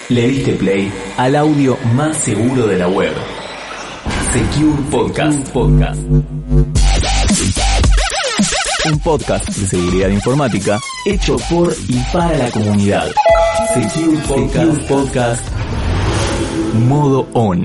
Le diste play al audio más seguro de la web. Secure Podcast. Un podcast de seguridad informática hecho por y para la comunidad. Secure Podcast. Modo on.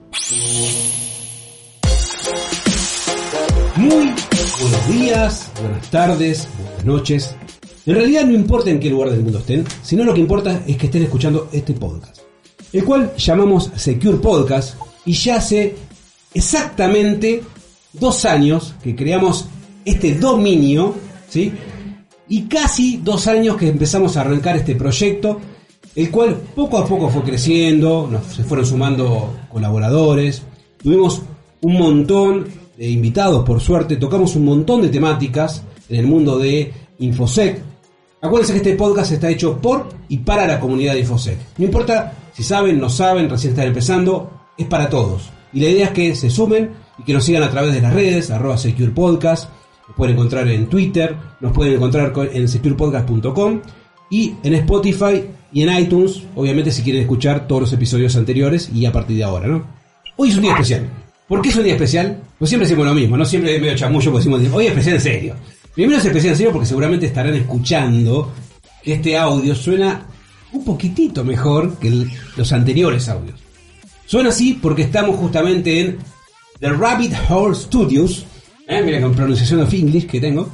Muy buenos días, buenas tardes, buenas noches. En realidad no importa en qué lugar del mundo estén, sino lo que importa es que estén escuchando este podcast, el cual llamamos Secure Podcast, y ya hace exactamente 2 años que creamos este dominio, ¿sí? Y casi 2 años que empezamos a arrancar este proyecto, el cual poco a poco fue creciendo, se fueron sumando colaboradores, tuvimos un montón de invitados, por suerte, tocamos un montón de temáticas en el mundo de InfoSec. Acuérdense que este podcast está hecho por y para la comunidad de InfoSec. No importa si saben, no saben, recién están empezando, es para todos. Y la idea es que se sumen y que nos sigan a través de las redes, @SecurePodcast. Nos pueden encontrar en Twitter, nos pueden encontrar en securepodcast.com y en Spotify y en iTunes, obviamente si quieren escuchar todos los episodios anteriores y a partir de ahora, ¿no? Hoy es un día especial. ¿Por qué es un día especial? Pues siempre decimos lo mismo, no siempre es medio chamullo, porque decimos hoy es especial en serio. Primero es especial en serio porque seguramente estarán escuchando que este audio suena un poquitito mejor que los anteriores audios. Suena así porque estamos justamente en The Rabbit Hole Studios, mira con pronunciación of English que tengo,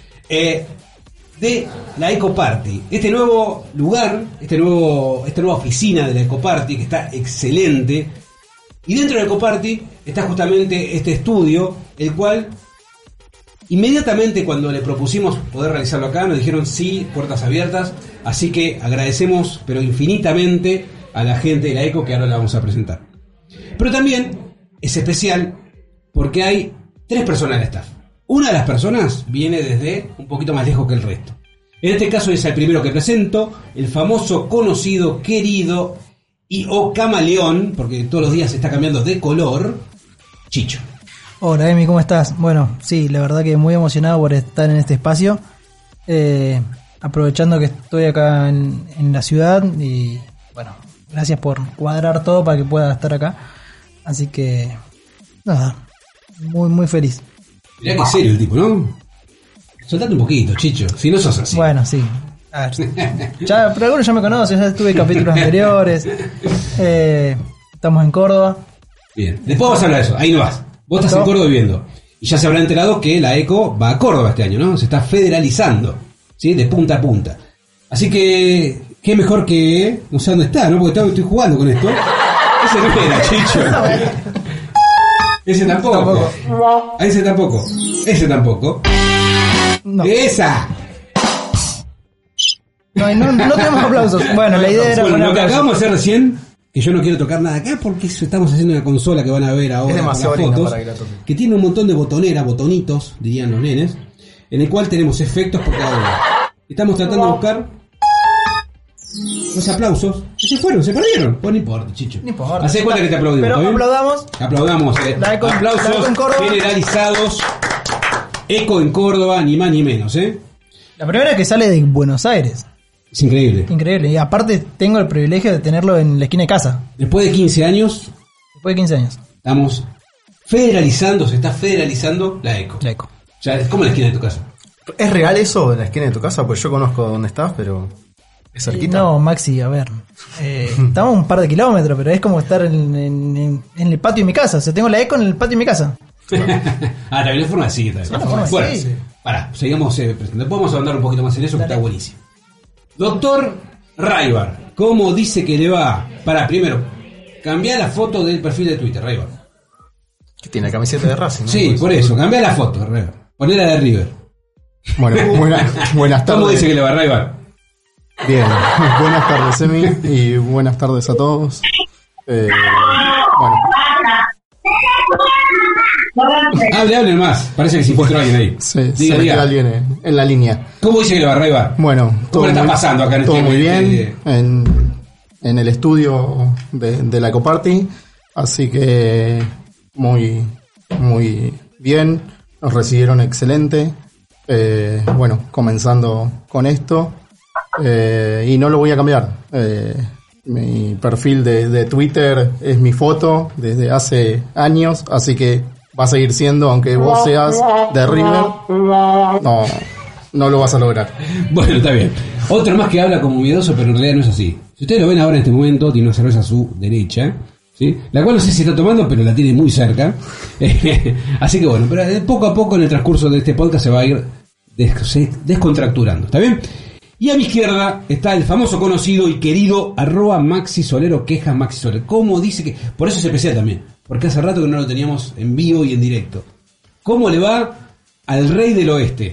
de la Eco Party. Este nuevo lugar, esta nueva oficina de la Eco Party que está excelente. Y dentro de la Eco Party está justamente este estudio, el cual inmediatamente cuando le propusimos poder realizarlo acá, nos dijeron sí, puertas abiertas. Así que agradecemos, pero infinitamente, a la gente de la Eco que ahora la vamos a presentar. Pero también es especial porque hay 3 personas del staff. Una de las personas viene desde un poquito más lejos que el resto. En este caso es el primero que presento, el famoso, conocido, querido y camaleón, porque todos los días se está cambiando de color, Chicho. Hola Emi, ¿cómo estás? Bueno, sí, la verdad que muy emocionado por estar en este espacio, aprovechando que estoy acá en la ciudad y bueno, gracias por cuadrar todo para que pueda estar acá, así que nada, muy feliz. Mirá que serio el tipo, ¿no? Soltate un poquito, Chicho, si no sos así. Bueno, sí. A ver, pero algunos ya me conocen, ya estuve en capítulos anteriores. Estamos en Córdoba. Bien, después vamos a hablar de eso, ahí no vas. Vos estás en Córdoba viviendo. Y ya se habrá enterado que la ECO va a Córdoba este año, ¿no? Se está federalizando, ¿sí? De punta a punta. Así que, qué mejor que... No sé dónde está, ¿no? Porque estoy jugando con esto. Ese no era, Chicho. Ese tampoco. Ese tampoco. No. ¡Esa! No tenemos aplausos. Bueno, la idea era... Bueno, lo que aplausos. acabamos de hacer recién, que yo no quiero tocar nada acá porque estamos haciendo una consola que van a ver ahora, es demasiado las fotos, para que la toquen. que tiene un montón de botonitos, dirían los nenes, en el cual tenemos efectos por cada uno. Estamos tratando de buscar los aplausos. Se fueron, se perdieron. Pues no importa, Chicho. No importa. Hacé cuenta que te aplaudimos. Pero ¿está bien? aplaudamos. Aplaudamos. La Eco en Aplausos Córdoba. generalizados. Eco en Córdoba, ni más ni menos, La primera que sale de Buenos Aires. Es increíble. Increíble. Y aparte tengo el privilegio de tenerlo en la esquina de casa. Después de 15 años, Después de 15 años. estamos se está federalizando la Eco. La Eco. O sea, es como la esquina de tu casa. ¿Es real eso de la esquina de tu casa? Pues yo conozco dónde estás, pero es cerquita. No, Maxi, a ver. Estamos a un par de kilómetros, pero es como estar en el patio de mi casa. O sea, tengo la Eco en el patio de mi casa. También de forma así. forma Bueno, así. pará, seguimos presentando. Podemos ahondar un poquito más en eso, que Dale. está buenísimo. Doctor Raybar, ¿cómo dice que le va? Primero, cambia la foto del perfil de Twitter, Raybar. Que tiene la camiseta de Racing, ¿no? Sí, Pues, por eso, cambia la foto, Raybar. Ponela de River. Bueno, buenas tardes. ¿Cómo dice que le va, Raybar? Bien, buenas tardes, Emi, y buenas tardes a todos. Bueno, Hable más. Parece que se encontró alguien ahí. se Diga. metió alguien en la línea. ¿Cómo dice que le va, Raybar? Bueno, ¿Cómo le está pasando acá en todo este muy bien momento? en el estudio de la Eco Party, así que muy bien, nos recibieron excelente. Bueno, comenzando con esto, y no lo voy a cambiar. Mi perfil de Twitter es mi foto desde hace años, así que va a seguir siendo, aunque vos seas de River, no lo vas a lograr. Bueno, está bien. Otro más que habla como miedoso, pero en realidad no es así. Si ustedes lo ven ahora en este momento, tiene una cerveza a su derecha, ¿sí? La cual no sé si está tomando, pero la tiene muy cerca. Así que bueno, pero poco a poco en el transcurso de este podcast se va a ir descontracturando, ¿está bien? Y a mi izquierda está el famoso, conocido y querido @Maxi Solero, quejas Maxi Solero. ¿Cómo dice que...? Por eso es especial también, porque hace rato que no lo teníamos en vivo y en directo. ¿Cómo le va al rey del oeste?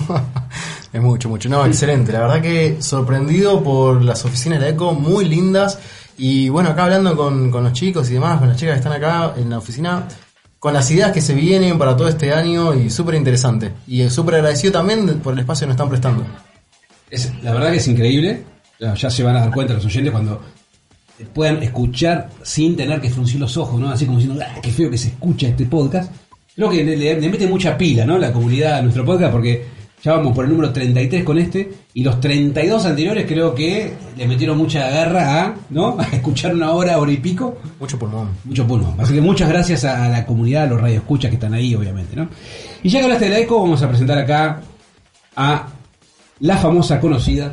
Es mucho. No, excelente. La verdad que sorprendido por las oficinas de la ECO, muy lindas. Y bueno, acá hablando con los chicos y demás, con las chicas que están acá en la oficina, con las ideas que se vienen para todo este año, y súper interesante. Y súper agradecido también por el espacio que nos están prestando. La verdad que es increíble. Ya se van a dar cuenta los oyentes cuando puedan escuchar sin tener que fruncir los ojos, ¿no? Así como diciendo, qué feo que se escucha este podcast. Creo que le mete mucha pila, ¿no? La comunidad a nuestro podcast, porque ya vamos por el número 33 con este, y los 32 anteriores creo que le metieron mucha garra a escuchar una hora y pico. Mucho pulmón. Así que muchas gracias a la comunidad, a los radioescuchas que están ahí, obviamente, ¿no? Y ya que hablaste de la ECO, vamos a presentar acá a la famosa conocida.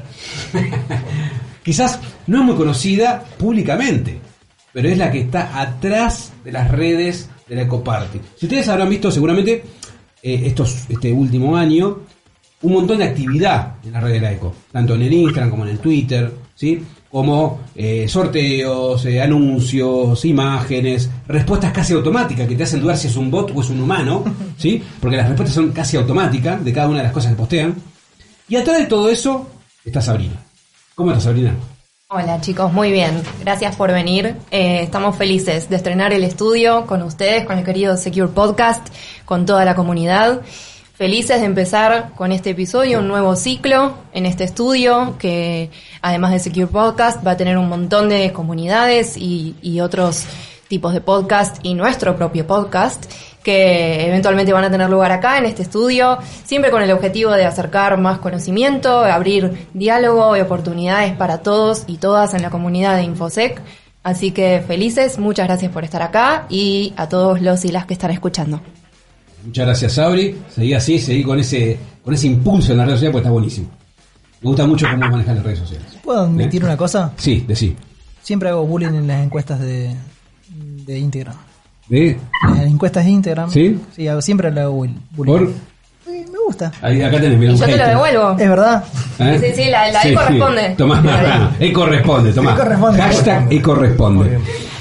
Quizás no es muy conocida públicamente, pero es la que está atrás de las redes de la Ecoparty. Si ustedes habrán visto seguramente este último año un montón de actividad en la red de la Eco, tanto en el Instagram como en el Twitter, ¿sí? Como sorteos, anuncios, imágenes, respuestas casi automáticas que te hacen dudar si es un bot o es un humano, ¿sí? Porque las respuestas son casi automáticas de cada una de las cosas que postean. Y atrás de todo eso está Sabrina. ¿Cómo estás, Sabrina? Hola chicos, muy bien. Gracias por venir. Estamos felices de estrenar el estudio con ustedes, con el querido Secure Podcast, con toda la comunidad. Felices de empezar con este episodio, un nuevo ciclo en este estudio que, además de Secure Podcast, va a tener un montón de comunidades y otros tipos de podcast y nuestro propio podcast que eventualmente van a tener lugar acá en este estudio, siempre con el objetivo de acercar más conocimiento, abrir diálogo y oportunidades para todos y todas en la comunidad de Infosec. Así que felices, muchas gracias por estar acá y a todos los y las que están escuchando. Muchas gracias, Sabri. Seguí así, seguí con ese impulso en las redes sociales porque está buenísimo. Me gusta mucho cómo manejar las redes sociales. ¿Puedo admitir una cosa? Sí, decí. Siempre hago bullying en las encuestas de Instagram. ¿De? En las encuestas de Instagram. ¿Sí? Sí, siempre le hago bullying. ¿Por? Sí, me gusta. Ahí, acá tenés, mira, Y un yo te lo hater. devuelvo. Es verdad. ¿Eh? Sí, la E corresponde. Sí. Tomá, corresponde, tomá. Corresponde. Hashtag corresponde.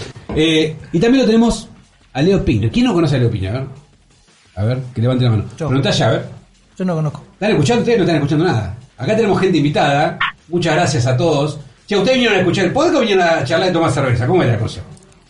Y también lo tenemos a Leo Piña. ¿Quién no conoce a Leo Piña? A ver, que levante la mano. Yo. Preguntá ya, a ver. Yo no conozco. ¿Están escuchando? Ustedes no están escuchando nada. Acá tenemos gente invitada. Muchas gracias a todos. Che, ¿ustedes vinieron a escuchar el podcast o vinieron a charlar de tomar cerveza? ¿Cómo es la cosa?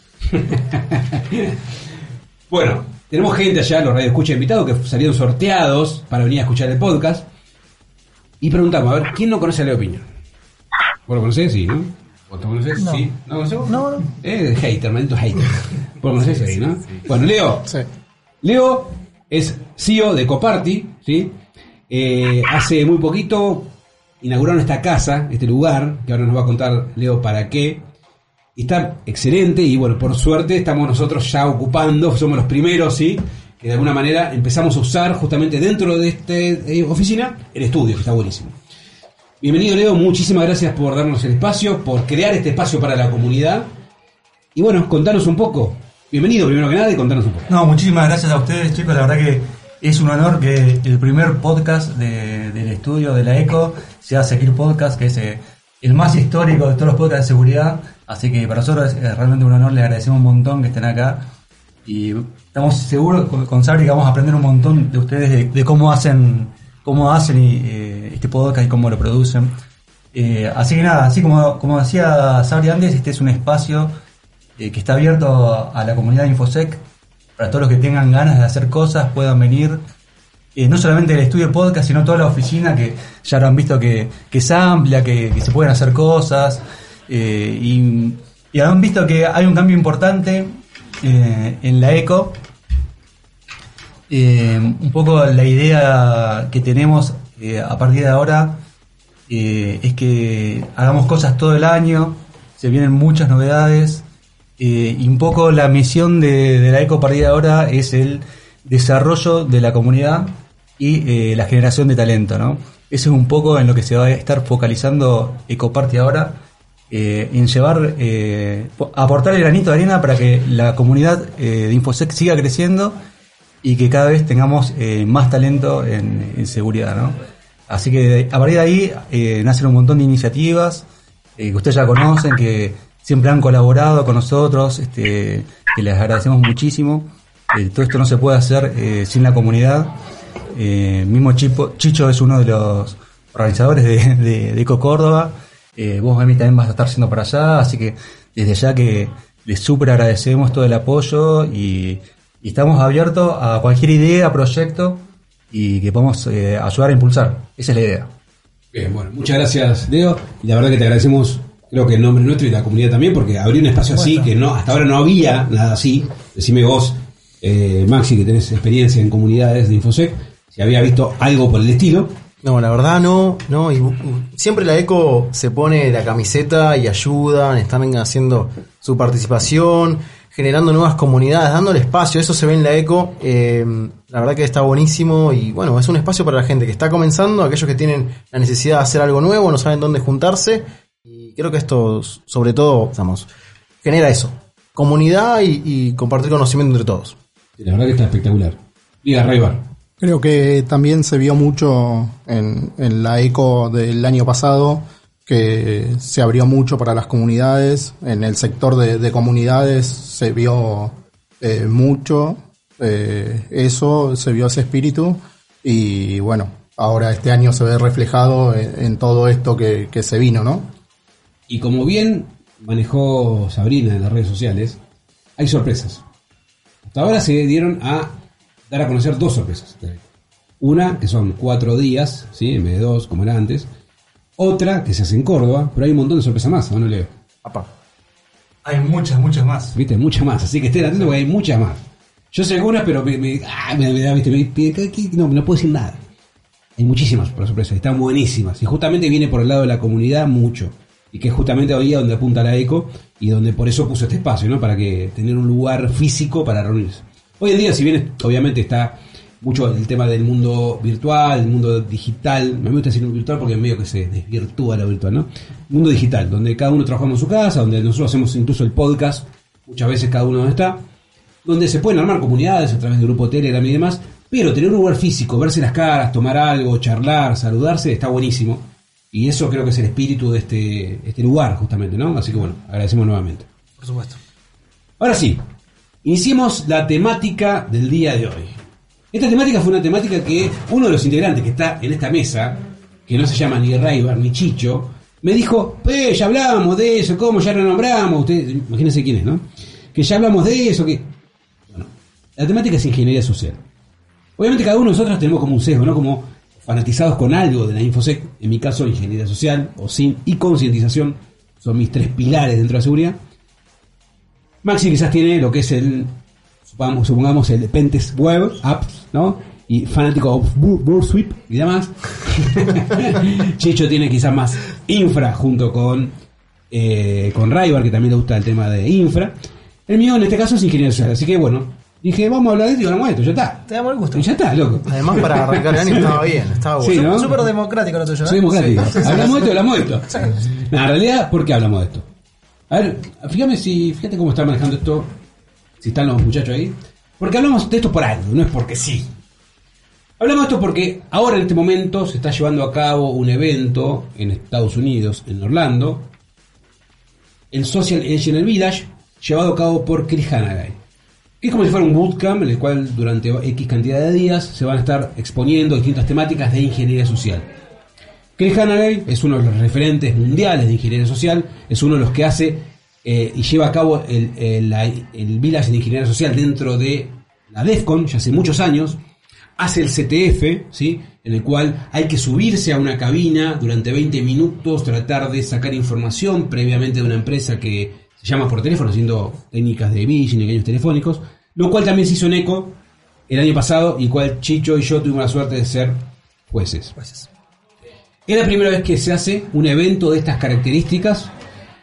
Bueno, tenemos gente allá, los radioescuchas invitados, que salieron sorteados para venir a escuchar el podcast. Y preguntamos, a ver, ¿quién no conoce a Leo Piña? ¿Vos lo conocés? Sí, ¿no? ¿Vos lo conocés? No. Sí. ¿No lo conocés vos? No. Hater, maldito hater. ¿Vos lo conocés? Sí, ¿no? Bueno, Leo. Sí. Leo es CEO de Ecoparty, ¿sí? Hace muy poquito inauguraron esta casa, este lugar, que ahora nos va a contar Leo para qué. Y está excelente y bueno, por suerte estamos nosotros ya ocupando, somos los primeros, ¿sí? Que de alguna manera empezamos a usar justamente dentro de esta oficina el estudio, que está buenísimo. Bienvenido, Leo, muchísimas gracias por darnos el espacio, por crear este espacio para la comunidad. Y bueno, contanos un poco. Bienvenido primero que nada y contanos un poco. No, muchísimas gracias a ustedes, chicos. La verdad que es un honor que el primer podcast del estudio de la ECO sea Secure Podcast, que es el más histórico de todos los podcasts de seguridad. Así que para nosotros es realmente un honor, les agradecemos un montón que estén acá. Y estamos seguros con Sabri que vamos a aprender un montón de ustedes de cómo hacen este podcast y cómo lo producen. Así que nada, así como decía Sabri antes, este es un espacio que está abierto a la comunidad de Infosec, para todos los que tengan ganas de hacer cosas puedan venir, no solamente el estudio podcast, sino toda la oficina, que ya habrán visto que es amplia, que se pueden hacer cosas, y habrán visto que hay un cambio importante en la ECO. Un poco la idea que tenemos a partir de ahora es que hagamos cosas todo el año, se vienen muchas novedades. Y un poco la misión de la ECO a partir de ahora es el desarrollo de la comunidad y la generación de talento, ¿no? Eso es un poco en lo que se va a estar focalizando Ecoparty ahora, en llevar, aportar el granito de arena para que la comunidad de InfoSec siga creciendo y que cada vez tengamos más talento en seguridad, ¿no? Así que a partir de ahí nacen un montón de iniciativas que ustedes ya conocen, que siempre han colaborado con nosotros, que les agradecemos muchísimo. Todo esto no se puede hacer sin la comunidad. Mismo Chicho es uno de los organizadores de Eco Córdoba. Vos, Emi, también vas a estar siendo para allá, así que desde ya que les súper agradecemos todo el apoyo y estamos abiertos a cualquier idea, proyecto y que podamos ayudar a impulsar. Esa es la idea. Bien, bueno, muchas gracias, Leo, y la verdad que te agradecemos, creo que en nombre nuestro y de la comunidad también, porque abrir un espacio así, que no hasta ahora no había nada así. Decime vos, Maxi, que tenés experiencia en comunidades de InfoSec, si había visto algo por el estilo. No, la verdad no, y siempre la ECO se pone la camiseta y ayudan, están haciendo su participación, generando nuevas comunidades, dándole espacio, eso se ve en la ECO, la verdad que está buenísimo y bueno, es un espacio para la gente que está comenzando, aquellos que tienen la necesidad de hacer algo nuevo, no saben dónde juntarse, y creo que esto, sobre todo, genera eso, comunidad y compartir conocimiento entre todos. La verdad que está espectacular. Diga, Raybar. Creo que también se vio mucho en la ECO del año pasado, que se abrió mucho para las comunidades. En el sector de comunidades se vio mucho eso, se vio ese espíritu. Y bueno, ahora este año se ve reflejado en todo esto que se vino, ¿no? Y como bien manejó Sabrina en las redes sociales, hay sorpresas. Hasta ahora se dieron a dar a conocer 2 sorpresas. Una, que son 4 días, ¿sí? En vez de 2, como era antes. Otra, que se hace en Córdoba, pero hay un montón de sorpresas más, ¿o no, Leo? Papá. Hay muchas más. ¿Viste? Muchas más, así que estén atentos porque hay muchas más. Yo sé algunas, pero me da, ¿viste? No puedo decir nada. Hay muchísimas sorpresas, están buenísimas. Y justamente viene por el lado de la comunidad mucho. Y que es justamente hoy donde apunta la ECO y donde por eso puso este espacio, ¿no? Para que tener un lugar físico para reunirse. Hoy en día, si bien obviamente está mucho el tema del mundo virtual, el mundo digital, me gusta decir virtual porque medio que se desvirtúa lo virtual, ¿no? Mundo digital, donde cada uno trabajamos en su casa, donde nosotros hacemos incluso el podcast, muchas veces cada uno donde está, donde se pueden armar comunidades a través de grupo Telegram y demás, pero tener un lugar físico, verse las caras, tomar algo, charlar, saludarse, está buenísimo. Y eso creo que es el espíritu de este lugar, justamente, ¿no? Así que bueno, agradecemos nuevamente. Por supuesto. Ahora sí, iniciemos la temática del día de hoy. Esta temática fue una temática que uno de los integrantes que está en esta mesa, que no se llama ni Raybar ni Chicho, me dijo, ya hablábamos de eso, ¿cómo? Ya lo nombramos, ustedes, imagínense quién es, ¿no? Que ya hablamos de eso, que... Bueno, la temática es ingeniería social. Obviamente cada uno de nosotros tenemos como un sesgo, ¿no? Como fanatizados con algo de la InfoSec, en mi caso ingeniería social, o SIN y concientización, son mis 3 pilares dentro de la seguridad. Maxi quizás tiene lo que es el, supongamos el Pentest Web Apps, ¿no? Y fanático of Bursweep y demás. Chicho tiene quizás más infra junto con Raybar, que también le gusta el tema de infra. El mío en este caso es ingeniería social, así que bueno, dije, vamos a hablar de esto y hablamos de esto, ya está. Te damos el gusto. Y ya está, loco. Además, para arrancar el año estaba bien, estaba bueno. Sí, ¿no? Súper democrático lo tuyo, ¿no? Soy democrático. Sí. Hablamos de esto, hablamos de esto. No, en realidad, ¿por qué hablamos de esto? A ver, fíjate cómo está manejando esto, si están los muchachos ahí. Porque hablamos de esto por algo, no es porque sí. Hablamos de esto porque ahora en este momento se está llevando a cabo un evento en Estados Unidos, en Orlando, el Social Engineer Village, llevado a cabo por Chris Hanagay, que es como si fuera un bootcamp en el cual durante X cantidad de días se van a estar exponiendo distintas temáticas de ingeniería social. Chris Hanagay es uno de los referentes mundiales de ingeniería social, es uno de los que hace y lleva a cabo el Village de Ingeniería Social dentro de la DEFCON, ya hace muchos años. Hace el CTF, ¿sí? En el cual hay que subirse a una cabina durante 20 minutos, tratar de sacar información previamente de una empresa que se llama por teléfono, haciendo técnicas de phishing, engaños telefónicos, lo cual también se hizo en ECO el año pasado, y cual Chicho y yo tuvimos la suerte de ser jueces. Es la primera vez que se hace un evento de estas características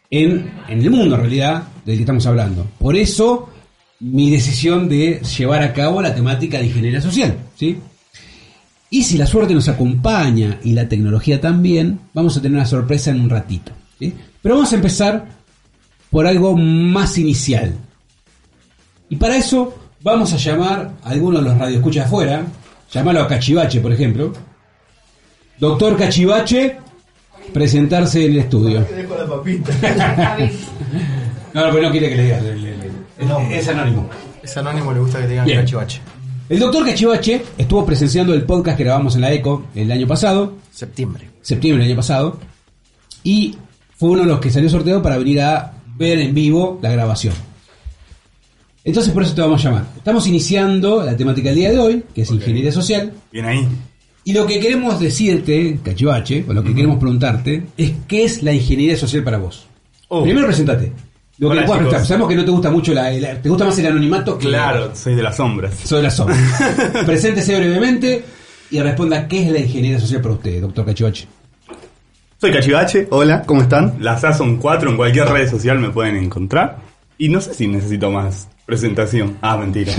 en el mundo, en realidad, del que estamos hablando. Por eso, mi decisión de llevar a cabo la temática de ingeniería social, ¿sí? Y si la suerte nos acompaña y la tecnología también, vamos a tener una sorpresa en un ratito, ¿sí? Pero vamos a empezar por algo más inicial. Y para eso vamos a llamar a algunos de los radioescuchas afuera, llamarlo a Cachivache, por ejemplo. Doctor Cachivache, presentarse en el estudio. Dejo la papita. No, pero no quiere que le digas. Es anónimo. Es anónimo, le gusta que te digan Bien. Cachivache. El doctor Cachivache estuvo presenciando el podcast que grabamos en la ECO el año pasado, Septiembre septiembre del año pasado, y fue uno de los que salió sorteado para venir a ver en vivo la grabación. Entonces por eso te vamos a llamar. Estamos iniciando la temática del día de hoy, que es ingeniería social. Bien ahí. Y lo que queremos decirte, Cachivache, o lo que queremos preguntarte, es ¿qué es la ingeniería social para vos? Primero presentate. Lo que Hola, puedas chicos. prestar. Sabemos que no te gusta mucho te gusta más el anonimato que Claro, soy de las sombras. soy la sombra. Preséntese brevemente y responda qué es la ingeniería social para usted, doctor Cachivache. Soy Cachivache, hola, ¿cómo están? Las A son 4, en cualquier red social me pueden encontrar. Y no sé si necesito más presentación. Ah, mentira.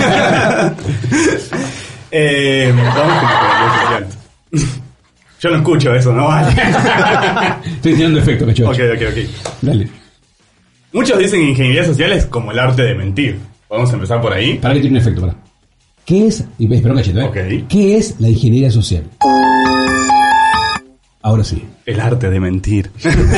Vamos con la red social. Yo no escucho eso, ¿no? Vale. Estoy tirando efecto, Cachivache. Ok. Dale. Muchos dicen que ingeniería social es como el arte de mentir. ¿Podemos empezar por ahí? Para que tiene un efecto, para. ¿Qué es? Y espera un cachito, Ok. ¿Qué es la ingeniería social? Ahora sí. El arte de mentir.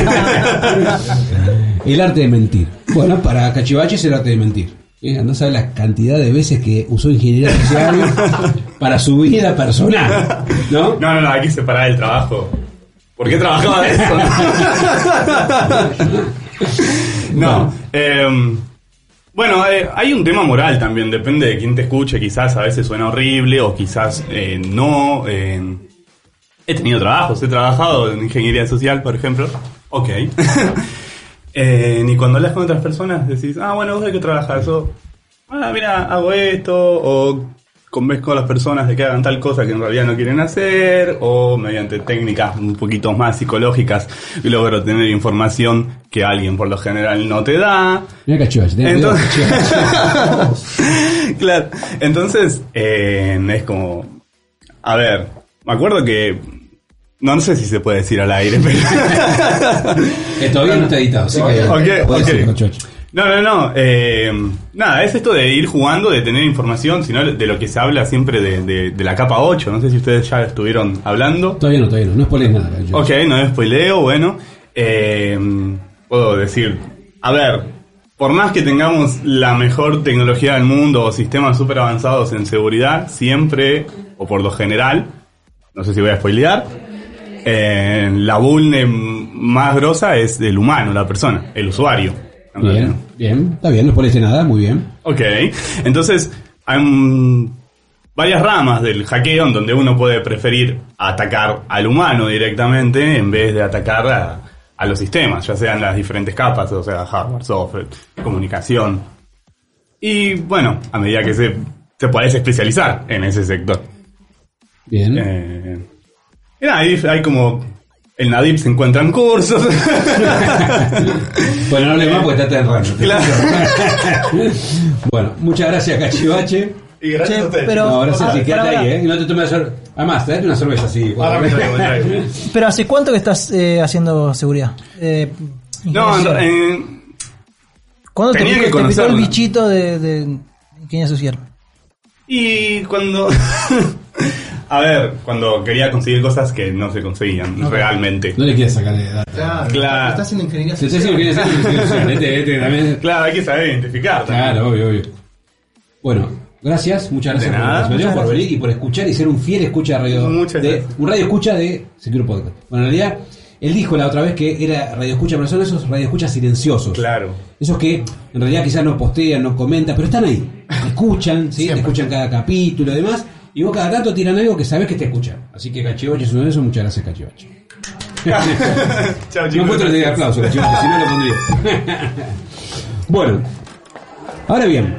El arte de mentir. Bueno, para Cachivache es el arte de mentir. Andá a saber la cantidad de veces que usó ingeniería social para su vida personal, ¿no? No, hay que separar el trabajo. ¿Por qué trabajaba de eso? No. Bueno, hay un tema moral también. Depende de quién te escuche. Quizás a veces suena horrible o quizás no. He tenido trabajos. He trabajado en ingeniería social, por ejemplo. Ok. Y cuando hablas con otras personas decís, bueno, vos hay que trabajar eso. Mira, hago esto. O convenzco a las personas de que hagan tal cosa que en realidad no quieren hacer, o mediante técnicas un poquito más psicológicas logro tener información que alguien por lo general no te da. Mira Cachivache, Claro, entonces es como, a ver, me acuerdo que no sé si se puede decir al aire, pero todavía no está editado, así que podés decir, Cachivache. No. Nada, es esto de ir jugando, de tener información, sino de lo que se habla siempre de la capa 8. No sé si ustedes ya estuvieron hablando. Todavía no spoilees nada. Ok, no spoileo, bueno. Puedo decir, a ver, por más que tengamos la mejor tecnología del mundo o sistemas súper avanzados en seguridad, siempre, o por lo general, no sé si voy a spoilear, la vulne más grosa es del humano, la persona, el usuario. Bien, está bien, no spoilees nada, muy bien. Ok, entonces hay varias ramas del hackeo en donde uno puede preferir atacar al humano directamente en vez de atacar a los sistemas, ya sean las diferentes capas, o sea, hardware, software, comunicación. Y bueno, a medida que se puede especializar en ese sector. Bien. Hay como... En la DIP se encuentran cursos. Bueno, no hable más porque está enredando. Claro. Bueno, muchas gracias, Cachivache. Y gracias a ustedes. Pero, No, gracias, sí, quédate para- ahí, ¿eh? Y no te tomes la cerveza. Además, date una cerveza así. Ahora me traigo. Pero ¿hace cuánto que estás haciendo seguridad? No, ingeniería. ¿Cuándo te tenía que picó el conocerla. bichito de ingeniería social? Y cuando... A ver, cuando quería conseguir cosas que no se conseguían realmente. No le quieres sacar de data. Claro. Estás en ingeniería Si social. usted sí lo quiere hacer, este también. Claro, hay que saber identificar también. Claro, obvio. Bueno, gracias, muchas gracias De por la nada. participación, por venir y por escuchar y ser un fiel escucha de radio. Muchas gracias. Un radio escucha de Secure Podcast. Bueno, en realidad, él dijo la otra vez que era radio escucha, pero son esos radio escuchas silenciosos. Claro. Esos que en realidad quizás no postean, no comentan, pero están ahí. Te escuchan, ¿sí? Te escuchan cada capítulo y demás. Y vos cada tanto tiran algo que sabés que te escuchan. Así que Cachivache es uno de esos. Muchas gracias, Cachivache. Chao, No chicos. encuentro el aplauso, Cachivache, si no lo pondría. Bueno, ahora bien,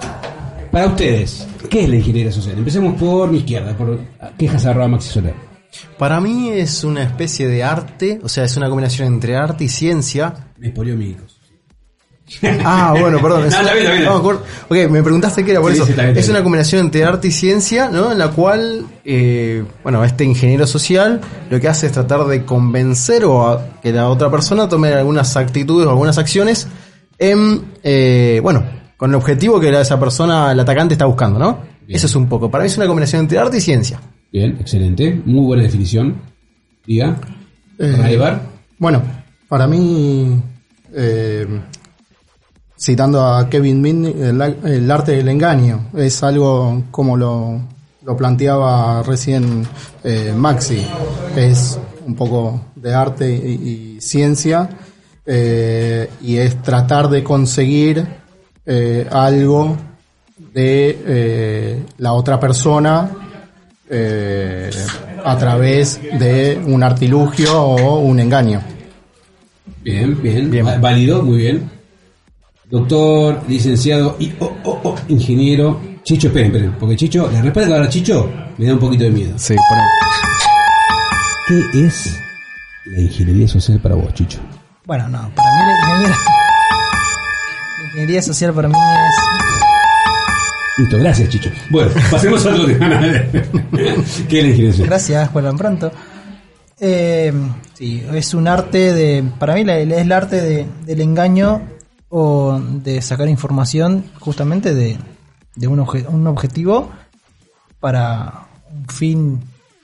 para ustedes, ¿qué es la ingeniería social? Empecemos por mi izquierda, por quejas@Maxi Soler. Para mí es una especie de arte, o sea, es una combinación entre arte y ciencia. Me poliomílicos. Ah, bueno, perdón. Está bien. No, ok, me preguntaste qué era, por Sí, eso. sí, está bien. Es una combinación entre arte y ciencia, ¿no? En la cual, este ingeniero social lo que hace es tratar de convencer que la otra persona tome algunas actitudes o algunas acciones con el objetivo que esa persona, el atacante, está buscando, ¿no? Bien. Eso es un poco. Para mí es una combinación entre arte y ciencia. Bien, excelente. Muy buena definición. Diga. Raibar. Bueno, para mí, citando a Kevin Mitnick, el arte del engaño es algo como lo planteaba recién Maxi. Es un poco de arte y ciencia, y es tratar de conseguir algo de la otra persona a través de un artilugio o un engaño. Bien. Válido, muy bien. Doctor, licenciado y ingeniero Chicho, esperen, porque Chicho, la respuesta que va a dar Chicho me da un poquito de miedo. Sí, ¿Qué es la ingeniería social para vos, Chicho? Bueno, no, para mí la ingeniería social para mí es... Listo, gracias, Chicho. Bueno, pasemos a otro tema. ¿Qué es la ingeniería social? Gracias, vuelvan pronto. Sí, es un arte para mí es el arte del engaño o de sacar información justamente de un objetivo para un fin.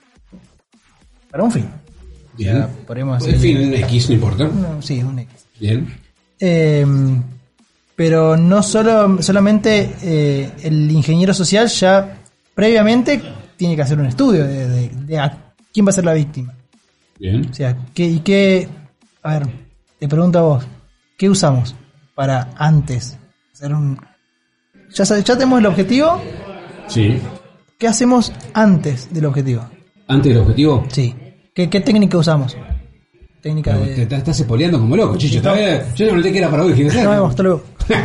Bien. O sea, podemos En fin, un X, no importa. Sí, un X. Bien. Pero no solamente el ingeniero social ya previamente tiene que hacer un estudio de a quién va a ser la víctima. Bien. O sea, a ver, te pregunto a vos, ¿qué usamos para antes hacer ya tenemos el objetivo? Sí. ¿Qué hacemos antes del objetivo? ¿Antes del objetivo? Sí. ¿Qué técnica usamos? Técnica No, de... te estás espoleando como loco, Chicho. Sí, Todavía, yo le pregunté que era para hoy, ingeniería. Nos vemos, hasta luego.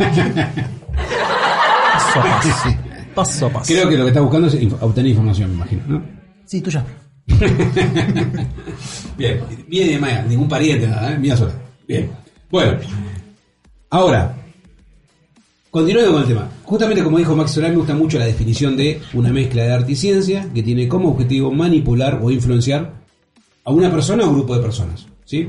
Paso a paso. Creo que lo que estás buscando es obtener información, me imagino, ¿no? Sí, tuya. Bien, bien de Maya, ningún pariente, nada, mía sola. Bien. Bueno, ahora, continuando con el tema. Justamente como dijo Max Solar, me gusta mucho la definición de una mezcla de arte y ciencia que tiene como objetivo manipular o influenciar a una persona o un grupo de personas, ¿sí?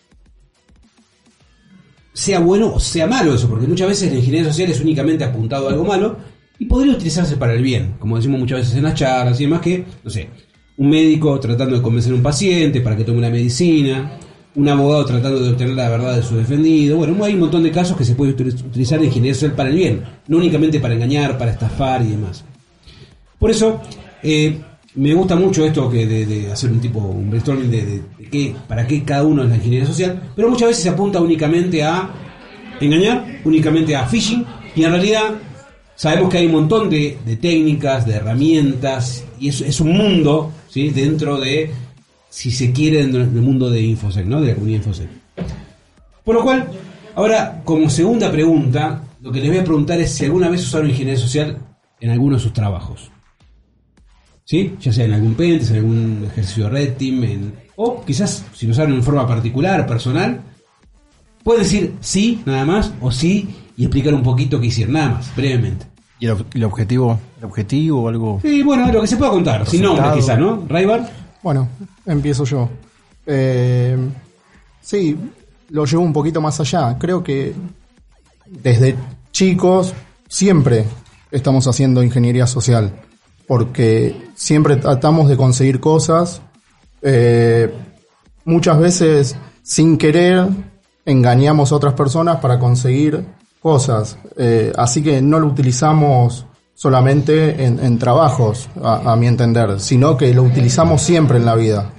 Sea bueno o sea malo eso, porque muchas veces la ingeniería social es únicamente apuntado a algo malo y podría utilizarse para el bien, como decimos muchas veces en las charlas y demás, que, no sé, un médico tratando de convencer a un paciente para que tome una medicina, un abogado tratando de obtener la verdad de su defendido. Bueno, hay un montón de casos que se puede utilizar la ingeniería social para el bien, no únicamente para engañar, para estafar y demás. Por eso, me gusta mucho esto que de hacer un brainstorming de para qué cada uno es la ingeniería social, pero muchas veces se apunta únicamente a engañar, únicamente a phishing, y en realidad sabemos que hay un montón de técnicas, de herramientas, y es un mundo, ¿sí? Dentro de, si se quiere, dentro del mundo de InfoSec, ¿no? De la comunidad InfoSec. Por lo cual, ahora, como segunda pregunta, lo que les voy a preguntar es si alguna vez usaron ingeniería social en alguno de sus trabajos. ¿Sí? Ya sea en algún Pentest, en algún ejercicio de Red Team, o quizás si lo usaron en forma particular, personal. Pueden decir sí, nada más, o sí, y explicar un poquito qué hicieron, nada más, brevemente. ¿Y el objetivo? ¿El objetivo o algo? Sí, bueno, lo que se pueda contar, sin nombre quizás, ¿no? Raibar. Bueno, empiezo yo. Sí, lo llevo un poquito más allá. Creo que desde chicos siempre estamos haciendo ingeniería social, porque siempre tratamos de conseguir cosas, muchas veces sin querer engañamos a otras personas para conseguir cosas, así que no lo utilizamos solamente en trabajos, a mi entender, sino que lo utilizamos siempre en la vida,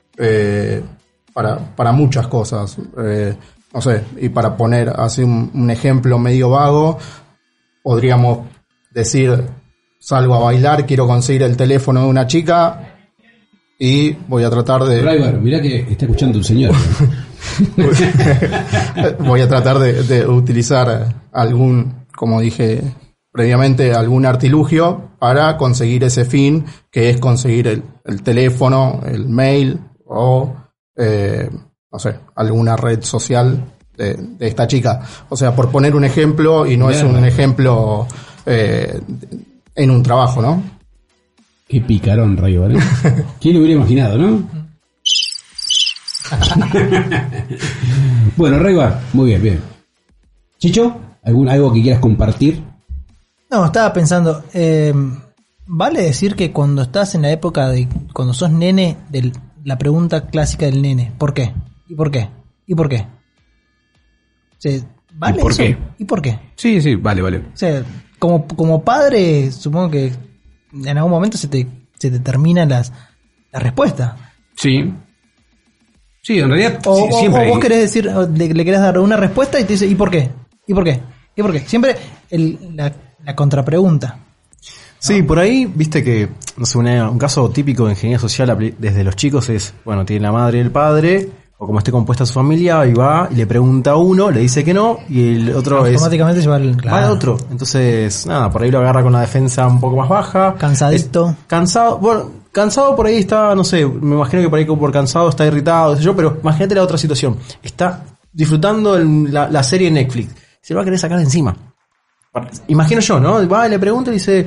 para muchas cosas, no sé, y para poner así un ejemplo medio vago, podríamos decir: salgo a bailar, quiero conseguir el teléfono de una chica y voy a tratar de... Raibar, mirá que está escuchando un señor. Voy a tratar de utilizar algún, como dije previamente algún artilugio para conseguir ese fin, que es conseguir el teléfono, el mail o, no sé, alguna red social de esta chica. O sea, por poner un ejemplo, y no es un ejemplo en un trabajo, ¿no? Qué picarón, Rayo, ¿vale? ¿Quién lo hubiera imaginado, no? Bueno, Rayo, muy bien. Chicho, ¿algo que quieras compartir? No, estaba pensando, vale decir que cuando estás en la época de cuando sos nene, la pregunta clásica del nene, ¿por qué? ¿Y por qué? ¿Y por qué? O sea, ¿vale ¿Y por eso? qué? ¿Y por qué? Sí, vale. O sea, como padre, supongo que en algún momento se te termina la respuesta. Sí, en realidad O siempre vos querés decir, le querés dar una respuesta y te dice, ¿y por qué? ¿Y por qué? ¿Y por qué? Siempre la contrapregunta. Sí, por ahí, viste que, no sé, un caso típico de ingeniería social desde los chicos es, bueno, tiene la madre y el padre, o como esté compuesta su familia, y va, y le pregunta a uno, le dice que no, y el otro automáticamente se va al otro. Entonces, nada, por ahí lo agarra con la defensa un poco más baja. Cansadito. Cansado por ahí está, no sé, me imagino que por ahí por cansado está irritado, qué sé yo, pero imagínate la otra situación. Está disfrutando la serie Netflix. Se lo va a querer sacar de encima. Imagino yo, ¿no? Va y le pregunta y dice,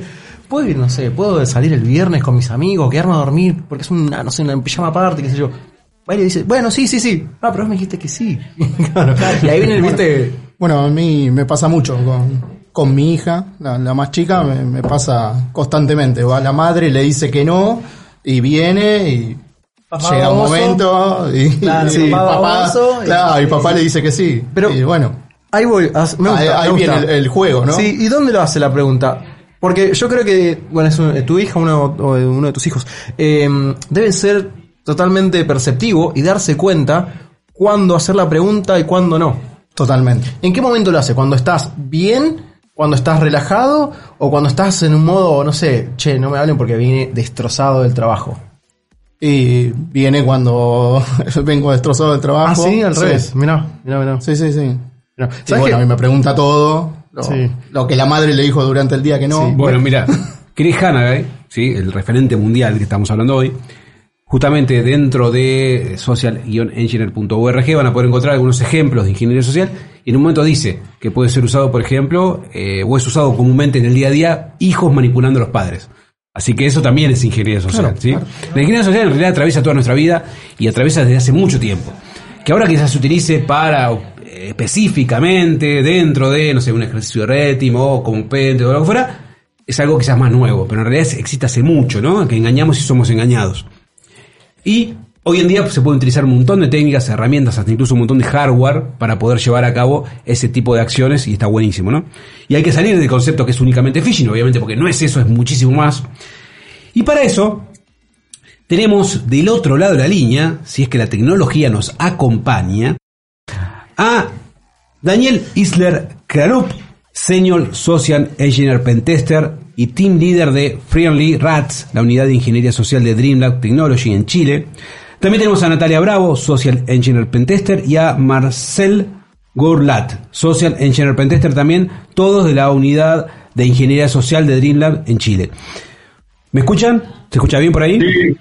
¿puedo salir el viernes con mis amigos, quedarme a dormir? Porque es una pijama party, qué sé yo. Va y le dice, bueno, sí. Ah, pero vos me dijiste que sí. Claro. Y ahí viene el, viste... Bueno, a mí me pasa mucho con mi hija, la más chica, me pasa constantemente. Va la madre, le dice que no, y viene y... Papá llega un baboso. momento y, Claro, sí, papá baboso, y papá le dice que sí. Pero y bueno, ahí voy. ahí viene el juego, ¿no? Sí, ¿y dónde lo hace la pregunta? Porque yo creo que, bueno, tu hija, uno de tus hijos, debe ser totalmente perceptivo y darse cuenta cuándo hacer la pregunta y cuándo no. Totalmente. ¿En qué momento lo hace? ¿Cuando estás bien? ¿Cuando estás relajado? ¿O cuando estás en un modo, no sé, no me hablen porque vine destrozado del trabajo? Y viene cuando vengo destrozado del trabajo. Ah, sí, al revés. Mirá. Sí. Mirá. Y bueno, a mí me pregunta todo. Sí. Lo que la madre le dijo durante el día que no. Sí. Bueno, mira, Chris Hanagay, ¿sí? El referente mundial que estamos hablando hoy, justamente dentro de social-engineer.org van a poder encontrar algunos ejemplos de ingeniería social, y en un momento dice que puede ser usado, por ejemplo, o es usado comúnmente en el día a día, hijos manipulando a los padres. Así que eso también es ingeniería social, Claro, ¿sí? claro. La ingeniería social en realidad atraviesa toda nuestra vida y atraviesa desde hace mucho tiempo. Que ahora quizás se utilice para específicamente dentro de, no sé, un ejercicio de Retim o como un pente o lo que fuera, es algo quizás más nuevo, pero en realidad existe hace mucho, ¿no? Que engañamos y somos engañados. Y hoy en día se pueden utilizar un montón de técnicas, herramientas, hasta incluso un montón de hardware para poder llevar a cabo ese tipo de acciones, y está buenísimo, ¿no? Y hay que salir del concepto que es únicamente phishing, obviamente, porque no es eso, es muchísimo más. Y para eso tenemos del otro lado de la línea, si es que la tecnología nos acompaña, a Daniel Isler Krarup, Senior Social Engineer Pentester y Team Leader de Friendly Rats, la unidad de ingeniería social de DreamLab Technology en Chile. También tenemos a Natalia Bravo, Social Engineer Pentester, y a Marcel Gourlat, Social Engineer Pentester también, todos de la unidad de ingeniería social de DreamLab en Chile. ¿Me escuchan? ¿Se escucha bien por ahí? Sí.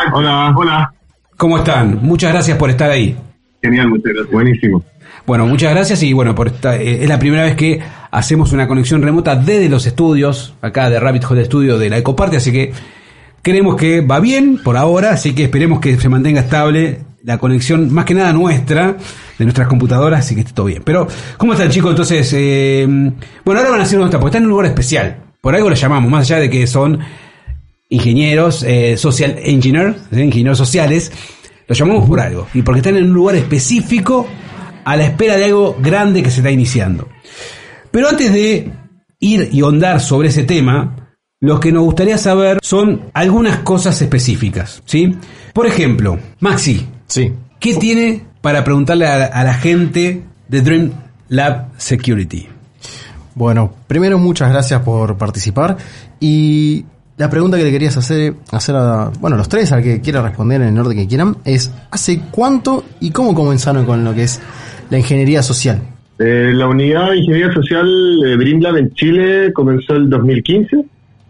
Hola. ¿Cómo están? Muchas gracias por estar ahí. Genial, muchas gracias. Buenísimo. Bueno, muchas gracias, y bueno, es la primera vez que hacemos una conexión remota desde los estudios, acá de Rabbit Hole Studio de la Ecoparty, así que creemos que va bien por ahora, así que esperemos que se mantenga estable la conexión, más que nada nuestra, de nuestras computadoras, así que esté todo bien. Pero, ¿cómo están, chicos? Entonces, bueno, ahora van a hacer una nota, porque están en un lugar especial, por algo lo llamamos, más allá de que son ingenieros, social engineer, ingenieros sociales, lo llamamos por algo, y porque están en un lugar específico a la espera de algo grande que se está iniciando. Pero antes de ir y ahondar sobre ese tema, lo que nos gustaría saber son algunas cosas específicas, ¿sí? Por ejemplo, Maxi, Sí. ¿qué tiene para preguntarle a la gente de DreamLab Security? Bueno, primero muchas gracias por participar, y la pregunta que le querías hacer a, bueno, los tres, al que quiera responder en el orden que quieran, es ¿hace cuánto y cómo comenzaron con lo que es la ingeniería social? La unidad de ingeniería social Dreamlab en Chile comenzó el 2015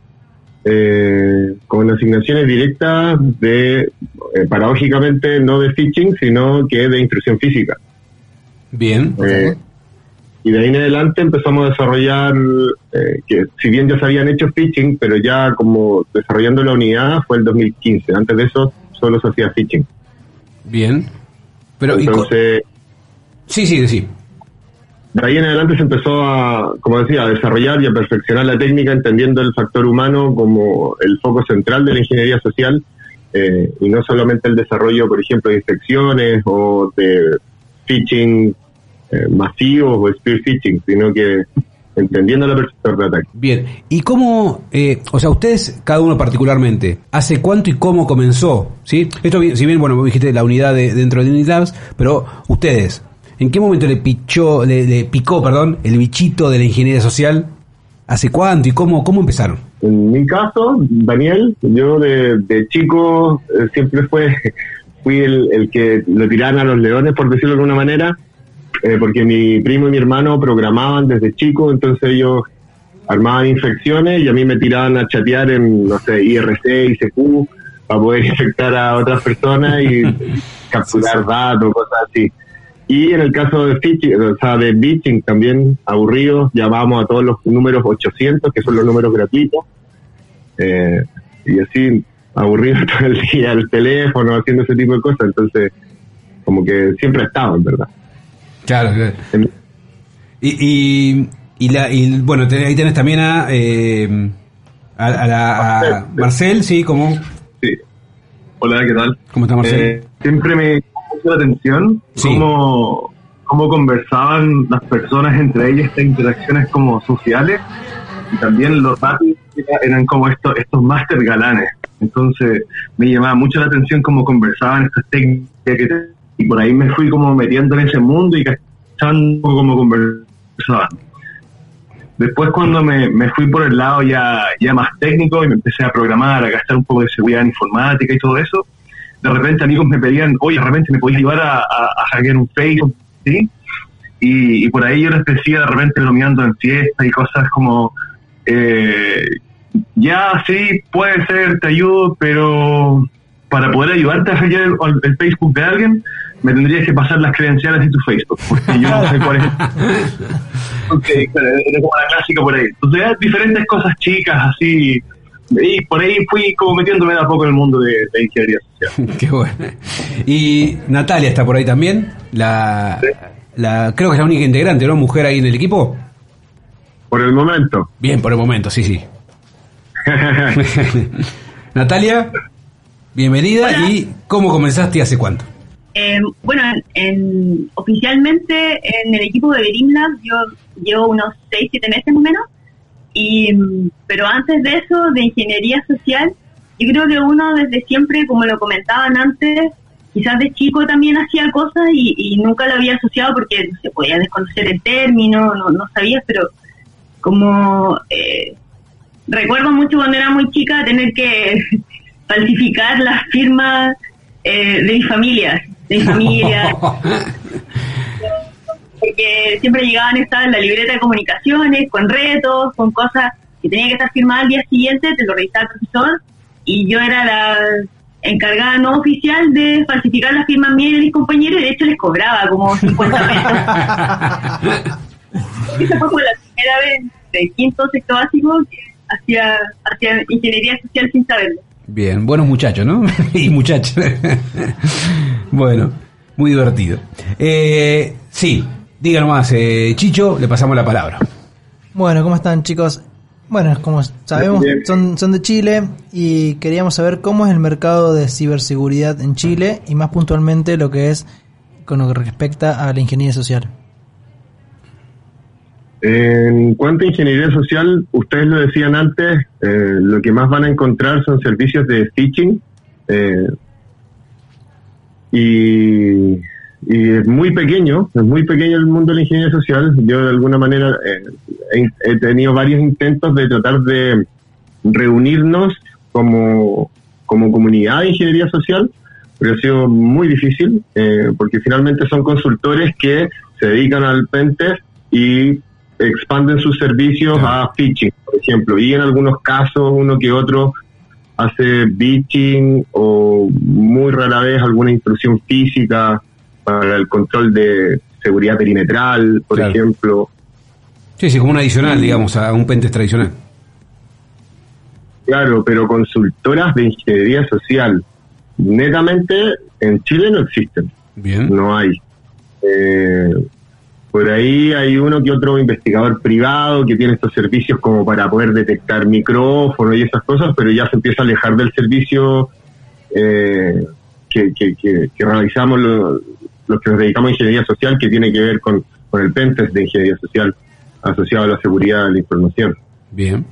con asignaciones directas de, paradójicamente, no de phishing, sino que de instrucción física. Bien. Y de ahí en adelante empezamos a desarrollar, que si bien ya se habían hecho phishing, pero ya como desarrollando la unidad fue el 2015. Antes de eso solo se hacía phishing. Bien. Pero entonces... Sí. De ahí en adelante se empezó a, como decía, a desarrollar y a perfeccionar la técnica, entendiendo el factor humano como el foco central de la ingeniería social, y no solamente el desarrollo, por ejemplo, de infecciones o de phishing masivos o spear phishing, sino que entendiendo la percepción de ataque. Bien, ¿y cómo, o sea, ustedes, cada uno particularmente, hace cuánto y cómo comenzó? ¿Sí? Esto, si bien, bueno, dijiste la unidad dentro de Unity Labs, pero ustedes, ¿en qué momento le picó, el bichito de la ingeniería social? ¿Hace cuánto y cómo empezaron? En mi caso, Daniel, yo de chico siempre fui el que lo tiraban a los leones, por decirlo de alguna manera, porque mi primo y mi hermano programaban desde chico, entonces ellos armaban infecciones y a mí me tiraban a chatear en, no sé, IRC, ICQ, para poder infectar a otras personas y capturar datos, cosas así. Y en el caso de phishing, o sea, de phishing también, aburridos, llamábamos a todos los números 800, que son los números gratuitos, y así, aburridos todo el día, el teléfono, haciendo ese tipo de cosas, entonces, como que siempre estaba, en verdad. Claro. Y bueno, ahí tenés también a Marcel, ¿sí? ¿Cómo? Sí. Hola, ¿qué tal? ¿Cómo está Marcel? Siempre me llamó la atención cómo conversaban las personas entre ellas, estas interacciones como sociales, y también los rápidos eran como estos máster galanes. Entonces me llamaba mucho la atención cómo conversaban estas técnicas y por ahí me fui como metiendo en ese mundo y cachando cómo conversaban. Después cuando me fui por el lado ya más técnico y me empecé a programar, a gastar un poco de seguridad en informática y todo eso, de repente amigos me pedían, oye, de repente me podías ayudar a hackear un Facebook, ¿sí? Y por ahí yo les decía de repente bromeando en fiestas y cosas como, ya sí, puede ser, te ayudo, pero para poder ayudarte a hackear el Facebook de alguien, me tendrías que pasar las credenciales de tu Facebook, porque yo no sé cuál es. Okay, claro, era como la clásica por ahí. Entonces, diferentes cosas chicas, así, y por ahí fui como metiéndome de a poco en el mundo de ingeniería social. Qué bueno. Y Natalia está por ahí también, creo que es la única integrante, ¿no? Mujer ahí en el equipo. Por el momento. Bien, por el momento, sí. Natalia, bienvenida. Hola. ¿Y cómo comenzaste y hace cuánto? Bueno, oficialmente en el equipo de Dreamlab yo llevo unos 6-7 meses más o menos, pero antes de eso, de ingeniería social, yo creo que uno desde siempre, como lo comentaban antes, quizás de chico también hacía cosas y nunca lo había asociado porque se podía desconocer el término, no sabía, pero como recuerdo mucho cuando era muy chica tener que falsificar las firmas de mi familia, porque siempre llegaban a estar en la libreta de comunicaciones con retos, con cosas que tenía que estar firmadas al día siguiente, te lo revisaba el profesor y yo era la encargada no oficial de falsificar las firmas mías y de mis compañeros, y de hecho les cobraba como 50 pesos. Esa fue como la primera vez de quinto o sexto básico que hacía ingeniería social sin saberlo. Bien, buenos muchachos, ¿no? Y muchachas. Bueno, muy divertido. Sí, díganos más, Chicho, le pasamos la palabra. Bueno, ¿cómo están, chicos? Bueno, como sabemos, son de Chile y queríamos saber cómo es el mercado de ciberseguridad en Chile y más puntualmente lo que es con lo que respecta a la ingeniería social. En cuanto a ingeniería social, ustedes lo decían antes, lo que más van a encontrar son servicios de phishing, y es muy pequeño el mundo de la ingeniería social. Yo de alguna manera he tenido varios intentos de tratar de reunirnos como comunidad de ingeniería social, pero ha sido muy difícil, porque finalmente son consultores que se dedican al pentest y expanden sus servicios a phishing, por ejemplo, y en algunos casos uno que otro hace bitching o muy rara vez alguna intrusión física para el control de seguridad perimetral, por ejemplo. Sí, como un adicional, digamos, a un pentest tradicional. Claro, pero consultoras de ingeniería social, netamente en Chile no existen. Bien. No hay. Por ahí hay uno que otro investigador privado que tiene estos servicios como para poder detectar micrófonos y esas cosas, pero ya se empieza a alejar del servicio que realizamos los que nos dedicamos a ingeniería social, que tiene que ver con el pentest de ingeniería social asociado a la seguridad de la información. Bien.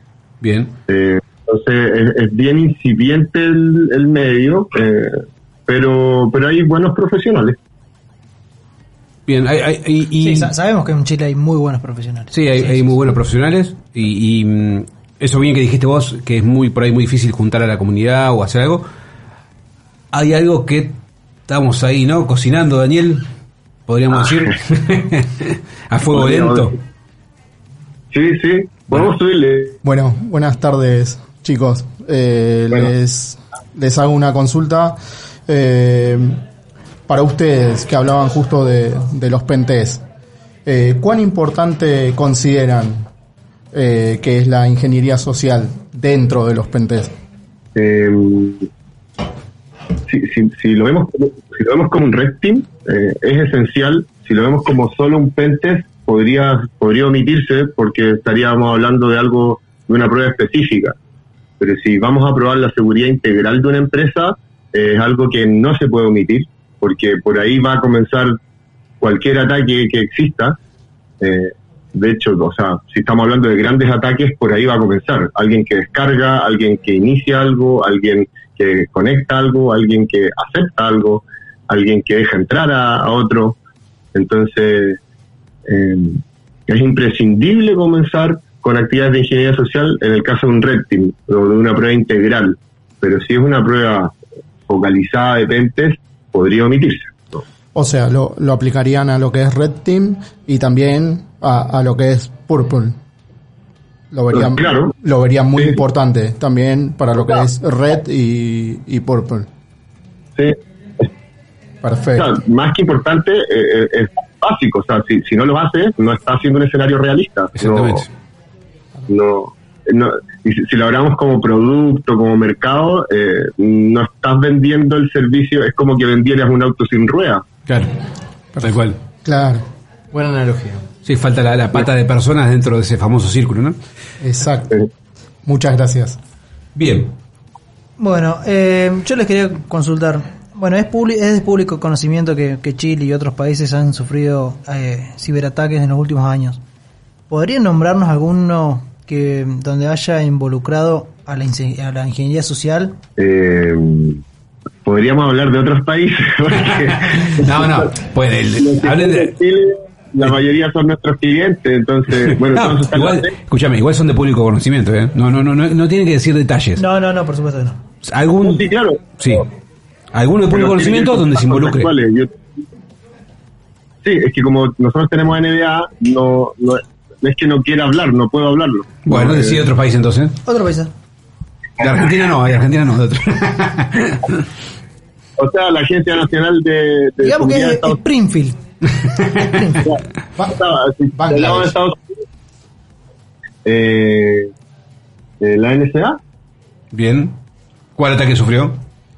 Entonces es bien incipiente el medio, pero hay buenos profesionales. Bien, sí, sabemos que en Chile hay muy buenos profesionales. Sí, hay muy buenos profesionales y eso bien que dijiste vos, que es por ahí muy difícil juntar a la comunidad o hacer algo. Hay algo que estamos ahí, ¿no? Cocinando, Daniel, podríamos decir, a fuego lento. Sí, podemos subirle. Bueno, buenas tardes, chicos. Les hago una consulta. Para ustedes, que hablaban justo de los pentests, ¿cuán importante consideran que es la ingeniería social dentro de los pentests? Si lo vemos como un red team, es esencial. Si lo vemos como solo un pentest, podría omitirse porque estaríamos hablando de una prueba específica. Pero si vamos a probar la seguridad integral de una empresa, es algo que no se puede omitir, porque por ahí va a comenzar cualquier ataque que exista. De hecho, si estamos hablando de grandes ataques, por ahí va a comenzar. Alguien que descarga, alguien que inicia algo, alguien que conecta algo, alguien que acepta algo, alguien que deja entrar a otro. Entonces, es imprescindible comenzar con actividades de ingeniería social en el caso de un red team o de una prueba integral. Pero si es una prueba focalizada de pentest, podría omitirse. O sea, lo aplicarían a lo que es Red Team y también a lo que es Purple. Lo verían muy importante también para lo que es Red y Purple. Sí. Perfecto. O sea, más que importante, es básico. O sea, si no lo hace, no está haciendo un escenario realista. Exactamente. No, y si lo hablamos como producto, como mercado, no estás vendiendo el servicio, es como que vendieras un auto sin rueda. Claro, tal cual. Claro. Buena analogía. Sí, falta la pata de personas dentro de ese famoso círculo, ¿no? Exacto. Muchas gracias. Bien. Bueno, yo les quería consultar. Bueno, es de público conocimiento que Chile y otros países han sufrido ciberataques en los últimos años. ¿Podrían nombrarnos alguno donde haya involucrado a la ingeniería social? Podríamos hablar de otros países. No, pues hablen de Chile, la mayoría son nuestros clientes, entonces, bueno, igual son de público conocimiento, ¿eh? No tienen que decir detalles. No, por supuesto que no. Sí, claro. Sí. ¿Alguno de público conocimiento donde se involucre? Sí, es que como nosotros tenemos NBA, no es que no quiera hablar, no puedo hablarlo. Bueno, decide otro país entonces. Otro país. De Argentina no, de otro. O sea, la Agencia Nacional de digamos que es Springfield. La NSA. Bien. ¿Cuál ataque sufrió?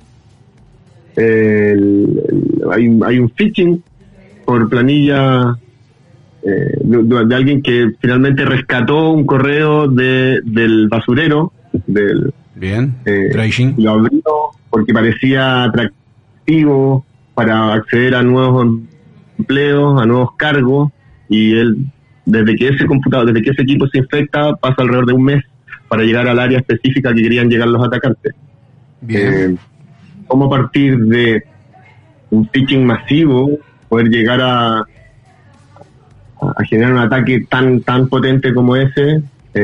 Hay un phishing por planilla de alguien que finalmente rescató un correo del basurero bien, tracing. Lo abrió porque parecía atractivo para acceder a nuevos empleos, a nuevos cargos, y él, desde que ese equipo se infecta, pasa alrededor de un mes para llegar al área específica que querían llegar los atacantes. Bien. ¿Cómo a partir de un phishing masivo poder llegar a generar un ataque tan potente como ese?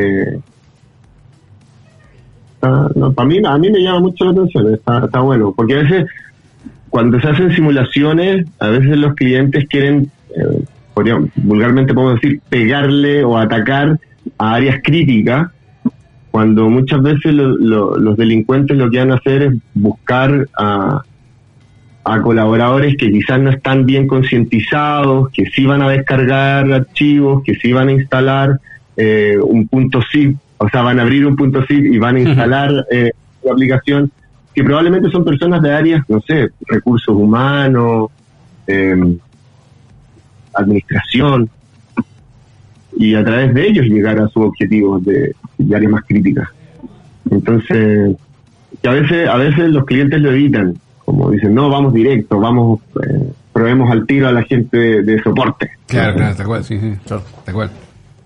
A mí me llama mucho la atención, está bueno, porque a veces cuando se hacen simulaciones, a veces los clientes quieren vulgarmente podemos decir, pegarle o atacar a áreas críticas, cuando muchas veces los delincuentes lo que van a hacer es buscar a colaboradores que quizás no están bien concientizados, que sí van a descargar archivos, que sí van a instalar un punto zip, o sea, van a abrir un punto zip y van a instalar la aplicación, que probablemente son personas de áreas, no sé, recursos humanos, administración, y a través de ellos llegar a sus objetivos de áreas más críticas. Entonces, que a veces los clientes lo evitan, como dicen, no, vamos directo, vamos, probemos al tiro a la gente de soporte. Claro, tal cual, sí, claro, tal cual.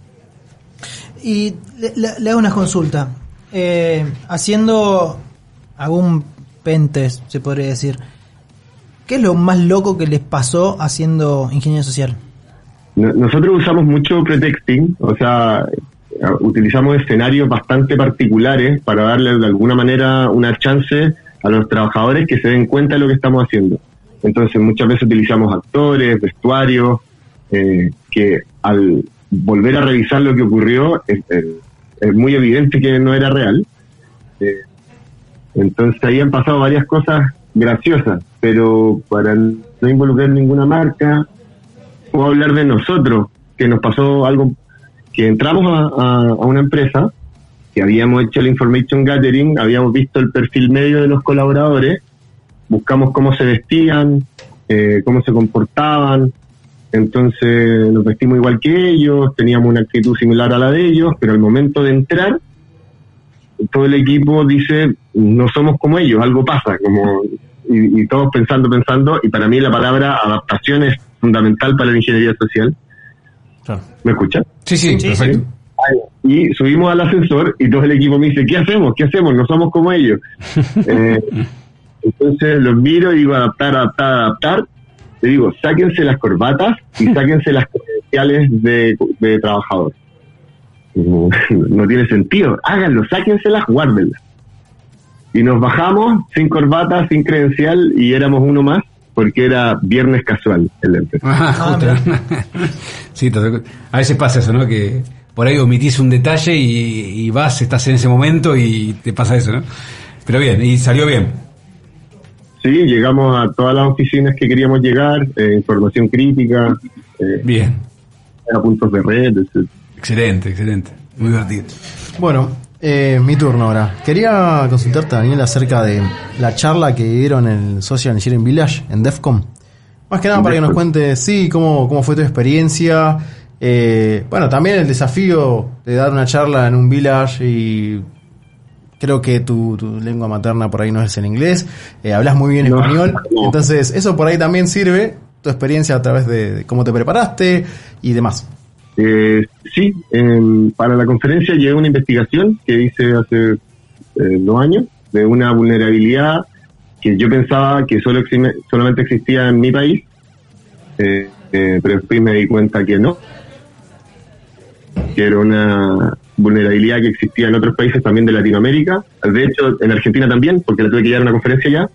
Y le hago una consulta. Haciendo algún pentest, se podría decir, ¿qué es lo más loco que les pasó haciendo ingeniería social? Nosotros usamos mucho pretexting, o sea, utilizamos escenarios bastante particulares para darle de alguna manera una chance a los trabajadores que se den cuenta de lo que estamos haciendo. Entonces muchas veces utilizamos actores, vestuarios, que al volver a revisar lo que ocurrió es muy evidente que no era real. Entonces ahí han pasado varias cosas graciosas, pero para no involucrar ninguna marca, puedo hablar de nosotros, que nos pasó algo, que entramos a una empresa, que habíamos hecho el information gathering, habíamos visto el perfil medio de los colaboradores, buscamos cómo se vestían, cómo se comportaban, entonces nos vestimos igual que ellos, teníamos una actitud similar a la de ellos, pero al momento de entrar, todo el equipo dice, no somos como ellos, algo pasa, y todos pensando, y para mí la palabra adaptación es fundamental para la ingeniería social. Claro. ¿Me escuchan? Sí, perfecto. Y subimos al ascensor y todo el equipo me dice, ¿qué hacemos? No somos como ellos. Entonces los miro y digo, adaptar. Le digo, sáquense las corbatas y sáquense las credenciales de trabajador. No tiene sentido. Háganlo, sáquenselas, guárdenlas. Y nos bajamos sin corbata, sin credencial, y éramos uno más, porque era viernes casual en la empresa. Sí, a veces pasa eso, ¿no? Que por ahí omitís un detalle y estás en ese momento y te pasa eso, ¿no? Pero bien, y salió bien. Sí, llegamos a todas las oficinas que queríamos llegar, información crítica. Bien. A puntos de red, etc. Excelente. Muy divertido. Bueno, mi turno ahora. Quería consultarte, Daniel, acerca de la charla que dieron en el Social Engineering Village, en DEFCON. Más que nada para que nos cuentes, sí, cómo fue tu experiencia. Bueno, también el desafío de dar una charla en un village, y creo que tu lengua materna por ahí no es el inglés. Hablas muy bien español. Entonces, eso por ahí también sirve, tu experiencia a través de cómo te preparaste y demás. Sí, para la conferencia llevé una investigación que hice hace 2 años de una vulnerabilidad que yo pensaba que solamente existía en mi país, pero después me di cuenta que no, que era una vulnerabilidad que existía en otros países también de Latinoamérica, de hecho en Argentina también, porque la tuve que llevar a una conferencia allá,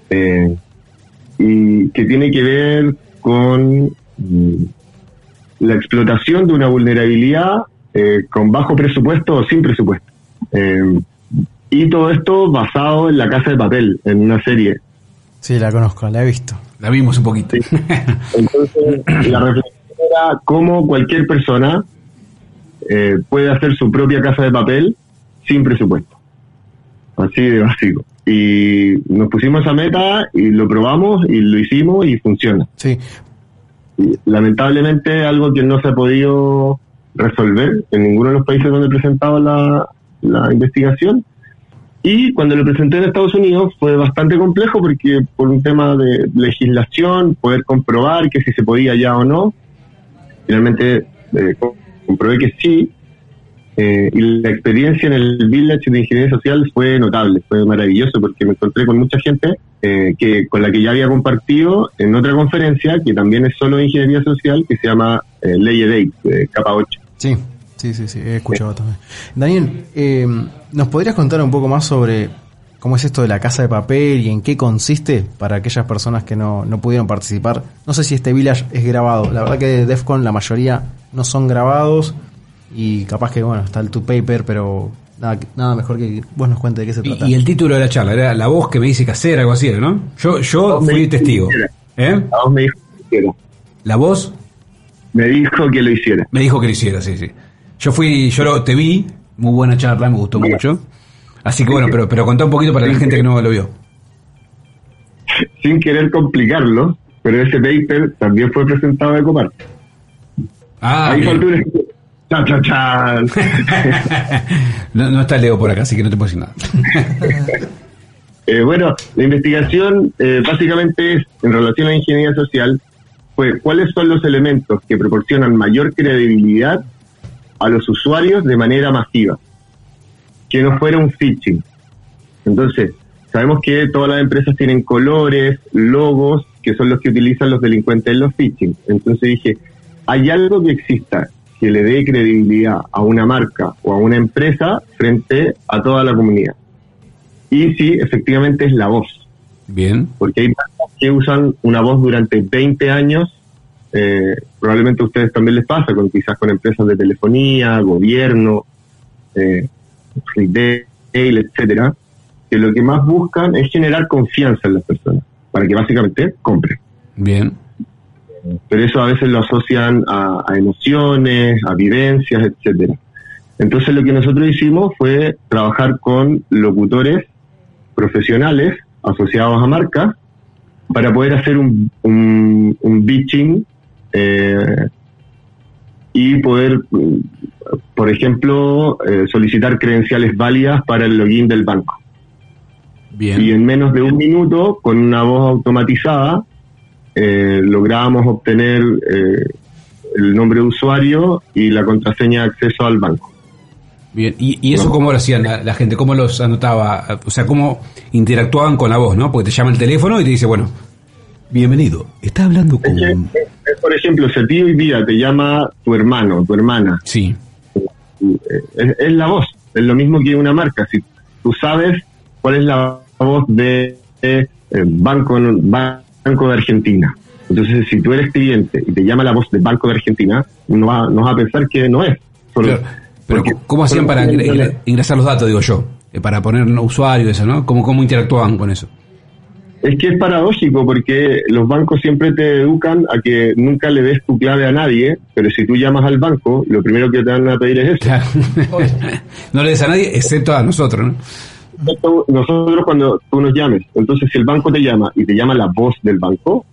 y que tiene que ver con la explotación de una vulnerabilidad con bajo presupuesto o sin presupuesto. Y todo esto basado en La Casa de Papel, en una serie. Sí, la conozco, la he visto. La vimos un poquito. Sí. Entonces, la reflexión era cómo cualquier persona puede hacer su propia casa de papel sin presupuesto. Así de básico. Y nos pusimos esa meta y lo probamos y lo hicimos y funciona. Sí. Y, lamentablemente, algo que no se ha podido resolver en ninguno de los países donde he presentado la investigación. Y cuando lo presenté en Estados Unidos fue bastante complejo porque por un tema de legislación, poder comprobar que si se podía ya o no. Finalmente comprobé que sí. Y la experiencia en el Village de Ingeniería Social fue notable, fue maravilloso porque me encontré con mucha gente con la que ya había compartido en otra conferencia que también es solo de Ingeniería Social, que se llama Ley EDATE, capa 8. Sí, he escuchado también. Daniel, ¿nos podrías contar un poco más sobre cómo es esto de la Casa de Papel y en qué consiste para aquellas personas que no pudieron participar. No sé si este Village es grabado. La verdad que de DEFCON la mayoría no son grabados y capaz que, bueno, está el to paper, pero nada mejor que vos nos cuentes de qué se trata. Y el título de la charla era La voz que me dice qué hacer, algo así, ¿no? Yo fui testigo. La voz me dijo que lo hiciera. ¿La voz? Me dijo que lo hiciera. Me dijo que lo hiciera, sí. Te vi, muy buena charla, me gustó mucho. Así que bueno, pero contá un poquito para la gente que no lo vio. Sin querer complicarlo, pero ese paper también fue presentado a Ecopar. Ahí faltó un... ¡Chan! No está Leo por acá, así que no te puedo decir nada. Bueno, la investigación básicamente es, en relación a la ingeniería social, fue cuáles son los elementos que proporcionan mayor credibilidad a los usuarios de manera masiva, que no fuera un phishing. Entonces, sabemos que todas las empresas tienen colores, logos, que son los que utilizan los delincuentes en los phishing. Entonces dije, ¿hay algo que exista que le dé credibilidad a una marca o a una empresa frente a toda la comunidad? Y sí, efectivamente es la voz. Bien. Porque hay marcas que usan una voz durante 20 años, probablemente a ustedes también les pasa, quizás con empresas de telefonía, gobierno, retail, etcétera, que lo que más buscan es generar confianza en las personas, para que básicamente compren. Bien. Pero eso a veces lo asocian a emociones, a vivencias, etcétera. Entonces lo que nosotros hicimos fue trabajar con locutores profesionales asociados a marcas para poder hacer un bitching y poder, por ejemplo, solicitar credenciales válidas para el login del banco. Bien. Y en menos de un minuto, con una voz automatizada, lográbamos obtener el nombre de usuario y la contraseña de acceso al banco. Bien, ¿y eso cómo lo hacían la gente? ¿Cómo los anotaba? O sea, ¿cómo interactuaban con la voz, no? Porque te llama el teléfono y te dice, bueno, bienvenido, está hablando con... Por ejemplo, si a ti hoy día te llama tu hermano, tu hermana. Sí. Es la voz, es lo mismo que una marca. Si tú sabes cuál es la voz de Banco de Argentina. Entonces, si tú eres cliente y te llama la voz del Banco de Argentina, uno va a pensar que no es. Claro. Pero ¿cómo hacían para ingresar los datos, digo yo? Para poner usuario y eso, ¿no? ¿Cómo interactuaban con eso? Es que es paradójico porque los bancos siempre te educan a que nunca le des tu clave a nadie, pero si tú llamas al banco, lo primero que te van a pedir es eso. Claro. No le des a nadie, excepto a nosotros, ¿no? Nosotros cuando tú nos llames. Entonces, si el banco te llama y te llama la voz del banco,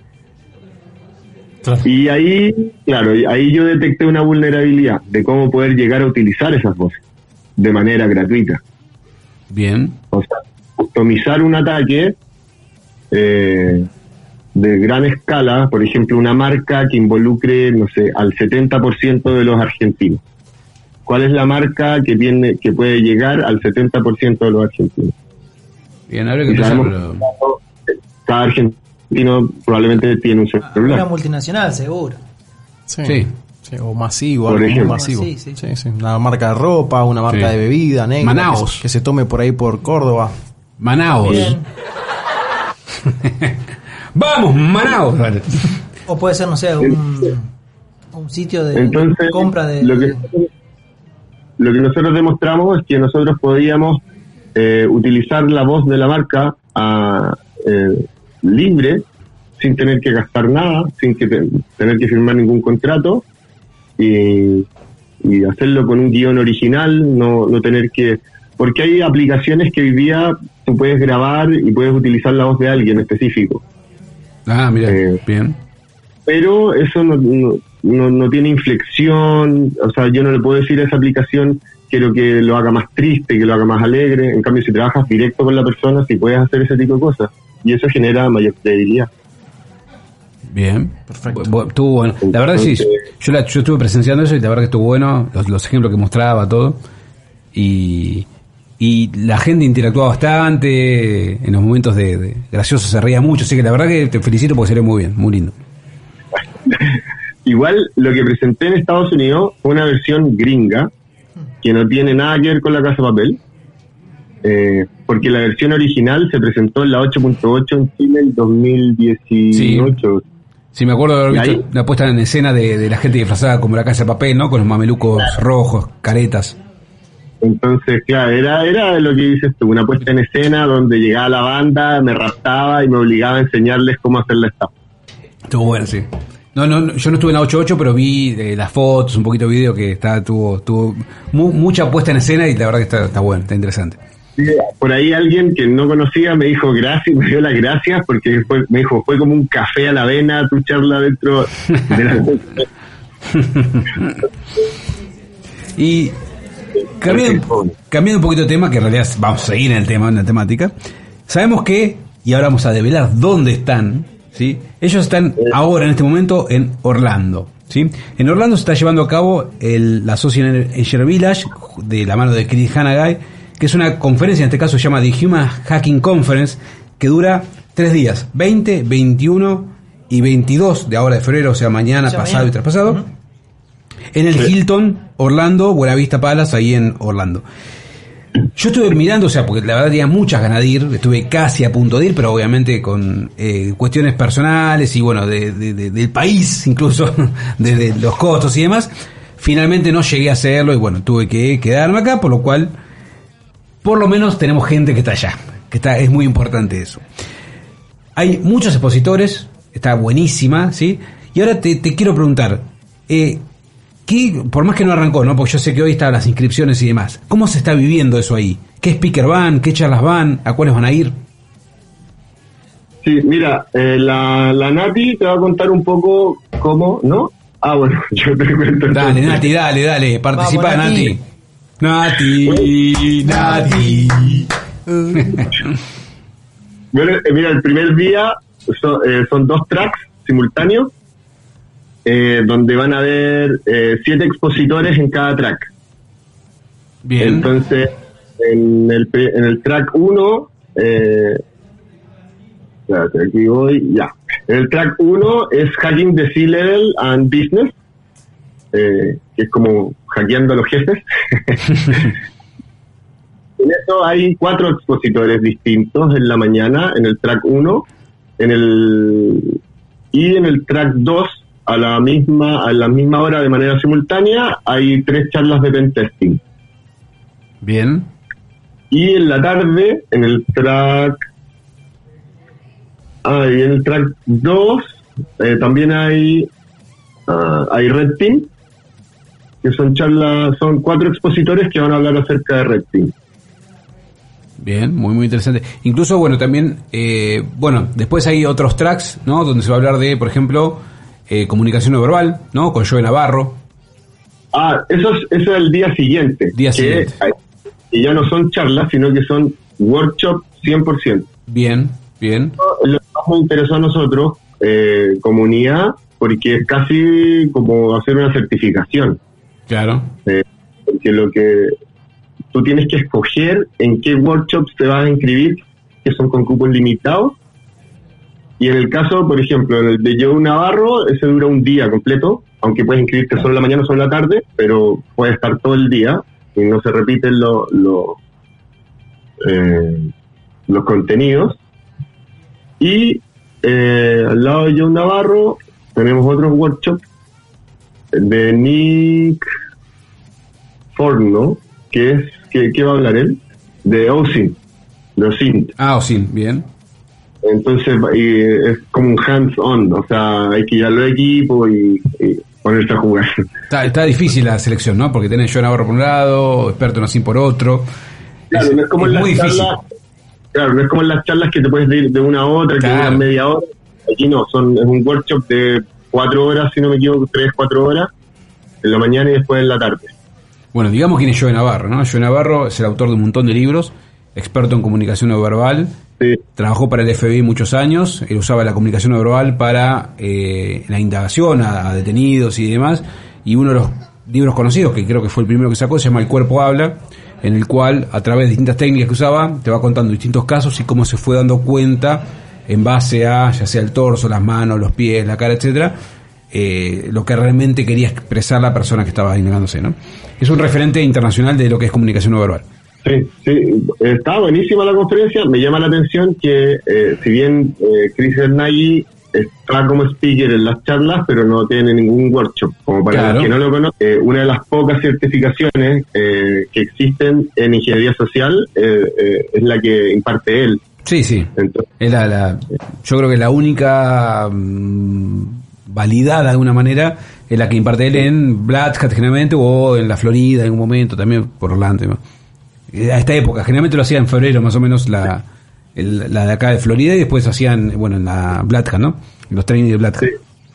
claro. Y ahí yo detecté una vulnerabilidad de cómo poder llegar a utilizar esas voces de manera gratuita. Bien. O sea, customizar un ataque de gran escala, por ejemplo, una marca que involucre, no sé, al 70% de los argentinos. ¿Cuál es la marca que puede llegar al 70% de los argentinos? Bien, habría que pensarlo. Cada argentino probablemente tiene un celular. Una multinacional, seguro. Sí, o masivo, por ejemplo. masivo. Sí. Una marca de ropa, una marca de bebida negra. Manaos. Que se tome por ahí por Córdoba. Manaos. Bien. ¡Vamos, Manaos! O puede ser, no sé, un sitio de Entonces, compra de... Lo que nosotros demostramos es que nosotros podíamos utilizar la voz de la marca libre, sin tener que gastar nada, sin tener que firmar ningún contrato y hacerlo con un guión original, no tener que... Porque hay aplicaciones que hoy día tú puedes grabar y puedes utilizar la voz de alguien específico. Ah, mira, bien. Pero eso no tiene inflexión, o sea, yo no le puedo decir a esa aplicación quiero que lo haga más triste, que lo haga más alegre. En cambio, si trabajas directo con la persona, sí puedes hacer ese tipo de cosas. Y eso genera mayor credibilidad. Bien, perfecto. Estuvo bueno. La verdad sí, yo estuve presenciando eso y la verdad que estuvo bueno, los ejemplos que mostraba, todo. Y la gente interactuaba bastante, en los momentos de gracioso se reía mucho, así que la verdad que te felicito porque salió muy bien, muy lindo. Igual lo que presenté en Estados Unidos fue una versión gringa que no tiene nada que ver con la Casa de Papel, porque la versión original se presentó en la 8.8 en Chile en 2018. Sí, me acuerdo de haber visto ahí, la puesta en escena de la gente disfrazada como la Casa de Papel, ¿no? Con los mamelucos rojos, caretas. Entonces, claro, era lo que dices tú, una puesta en escena donde llegaba la banda, me raptaba y me obligaba a enseñarles cómo hacer la estafa. Estuvo bueno, sí. No, yo no estuve en la 8.8, pero vi las fotos, un poquito de video que tuvo mucha puesta en escena y la verdad que está bueno, está interesante. Sí, por ahí alguien que no conocía me dijo gracias, me dio las gracias porque me dijo, fue como un café a la avena tu charla dentro de la... Y cambiando un poquito de tema, que en realidad vamos a seguir en el tema, en la temática, sabemos que, y ahora vamos a develar dónde están, ¿sí? Ellos están ahora en este momento en Orlando, ¿sí? En Orlando se está llevando a cabo la Social Engineer Village de la mano de Chris Hanagay, que es una conferencia, en este caso se llama The Human Hacking Conference, que dura 3 días, 20, 21 y 22 de ahora de febrero, o sea, mañana, pasado y traspasado, uh-huh, en el Hilton Orlando, Buena Vista Palace, ahí en Orlando. Yo estuve mirando, o sea, porque la verdad tenía muchas ganas de ir, estuve casi a punto de ir, pero obviamente con cuestiones personales y bueno, del país incluso, de los costos y demás, finalmente no llegué a hacerlo y bueno, tuve que quedarme acá, por lo cual, por lo menos tenemos gente que está allá, es muy importante eso. Hay muchos expositores, está buenísima, ¿sí? Y ahora te quiero preguntar, por más que no arrancó, ¿no? Porque yo sé que hoy están las inscripciones y demás. ¿Cómo se está viviendo eso ahí? ¿Qué speaker van? ¿Qué charlas van? ¿A cuáles van a ir? Sí, mira, la Nati te va a contar un poco cómo, ¿no? Ah, bueno, yo te cuento. Dale, Nati, dale. Participa, Nati. Nati. Bueno, mira, el primer día son 2 tracks simultáneos, donde van a haber 7 expositores en cada track. Bien. Entonces, en el track 1, espérate, aquí voy, ya. En el track 1 es Hacking the C-Level and Business, que es como hackeando a los jefes. En eso hay 4 expositores distintos en la mañana, en el track 1, y en el track 2, a la misma hora de manera simultánea, hay 3 charlas de pentesting. Bien. Y en la tarde, en el track 2, también hay Red Team, que son 4 expositores que van a hablar acerca de Red Team. Bien, muy muy interesante. Incluso, bueno, también, después hay otros tracks, ¿no? Donde se va a hablar de, por ejemplo, comunicación no verbal, ¿no? Con Joe Navarro. Eso es el día siguiente. Y ya no son charlas, sino que son workshops 100%. Bien. Lo que nos interesó a nosotros, comunidad, porque es casi como hacer una certificación. Claro. Porque lo que tú tienes que escoger en qué workshops te vas a inscribir, que son con cupos limitados. Y en el caso, por ejemplo, en el de Joe Navarro, ese dura un día completo, aunque puedes inscribirte solo en la mañana o solo en la tarde, pero puedes estar todo el día y no se repiten los contenidos. Y al lado de Joe Navarro tenemos otros workshops de Nick Forno, ¿qué va a hablar él? De OSINT. OSINT, bien. Entonces es como un hands-on, o sea, hay que ir a los equipos y ponerse a jugar. Está difícil la selección, ¿no? Porque tenés Joe Navarro por un lado, experto en OSINT por otro. Claro, no es como en las charlas. Claro, no es como en las charlas que te puedes ir de una a otra, que duran media hora. Aquí no, es un workshop de 4 horas, si no me equivoco, 3-4 horas, en la mañana y después en la tarde. Bueno, digamos quién es Joe Navarro, ¿no? Joe Navarro es el autor de un montón de libros, experto en comunicación no verbal. Sí. Trabajó para el FBI muchos años. Él usaba la comunicación no verbal para la indagación a detenidos y demás. Y uno de los libros conocidos, que creo que fue el primero que sacó, se llama El Cuerpo Habla, en el cual, a través de distintas técnicas que usaba, te va contando distintos casos y cómo se fue dando cuenta en base a, ya sea el torso, las manos, los pies, la cara, etcétera, lo que realmente quería expresar la persona que estaba indagándose, ¿no? Es un referente internacional de lo que es comunicación no verbal. Sí, está buenísima la conferencia. Me llama la atención que si bien Chris Nagy está como speaker en las charlas, pero no tiene ningún workshop. Como para los que no lo conocen, una de las pocas certificaciones que existen en ingeniería social es la que imparte él. Sí. Entonces, es yo creo que la única validada de alguna manera es la que imparte él en Black Hat generalmente, o en la Florida en un momento, también por Orlando y más. A esta época, generalmente lo hacía en febrero más o menos la de acá de Florida, y después hacían, en la Black Hat, ¿no? Los trainings de Black Hat.